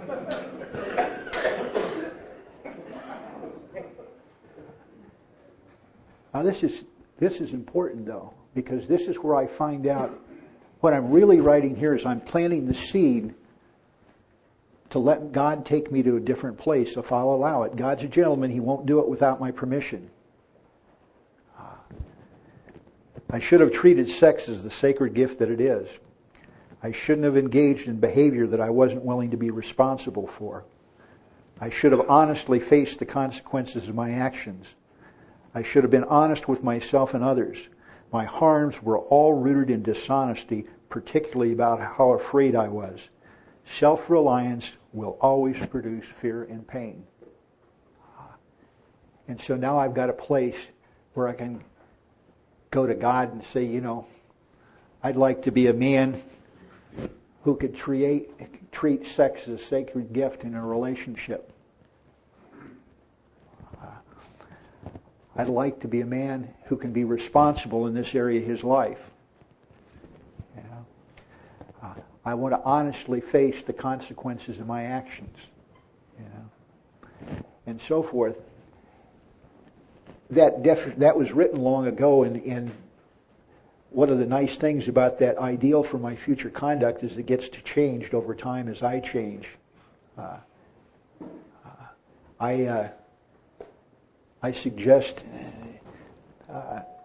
now this is this is important though, because this is where I find out what I'm really writing here is I'm planting the seed to let God take me to a different place if I'll allow it. God's a gentleman. He won't do it without my permission. I should have treated sex as the sacred gift that it is. I shouldn't have engaged in behavior that I wasn't willing to be responsible for. I should have honestly faced the consequences of my actions. I should have been honest with myself and others. My harms were all rooted in dishonesty, particularly about how afraid I was. Self-reliance will always produce fear and pain. And so now I've got a place where I can go to God and say, you know, I'd like to be a man who could treat, treat sex as a sacred gift in a relationship. Uh, I'd like to be a man who can be responsible in this area of his life. You know? uh, I want to honestly face the consequences of my actions. You know? And so forth. That def- that was written long ago, and, and one of the nice things about that ideal for my future conduct is it gets to change over time as I change. Uh, uh, I uh, I suggest uh,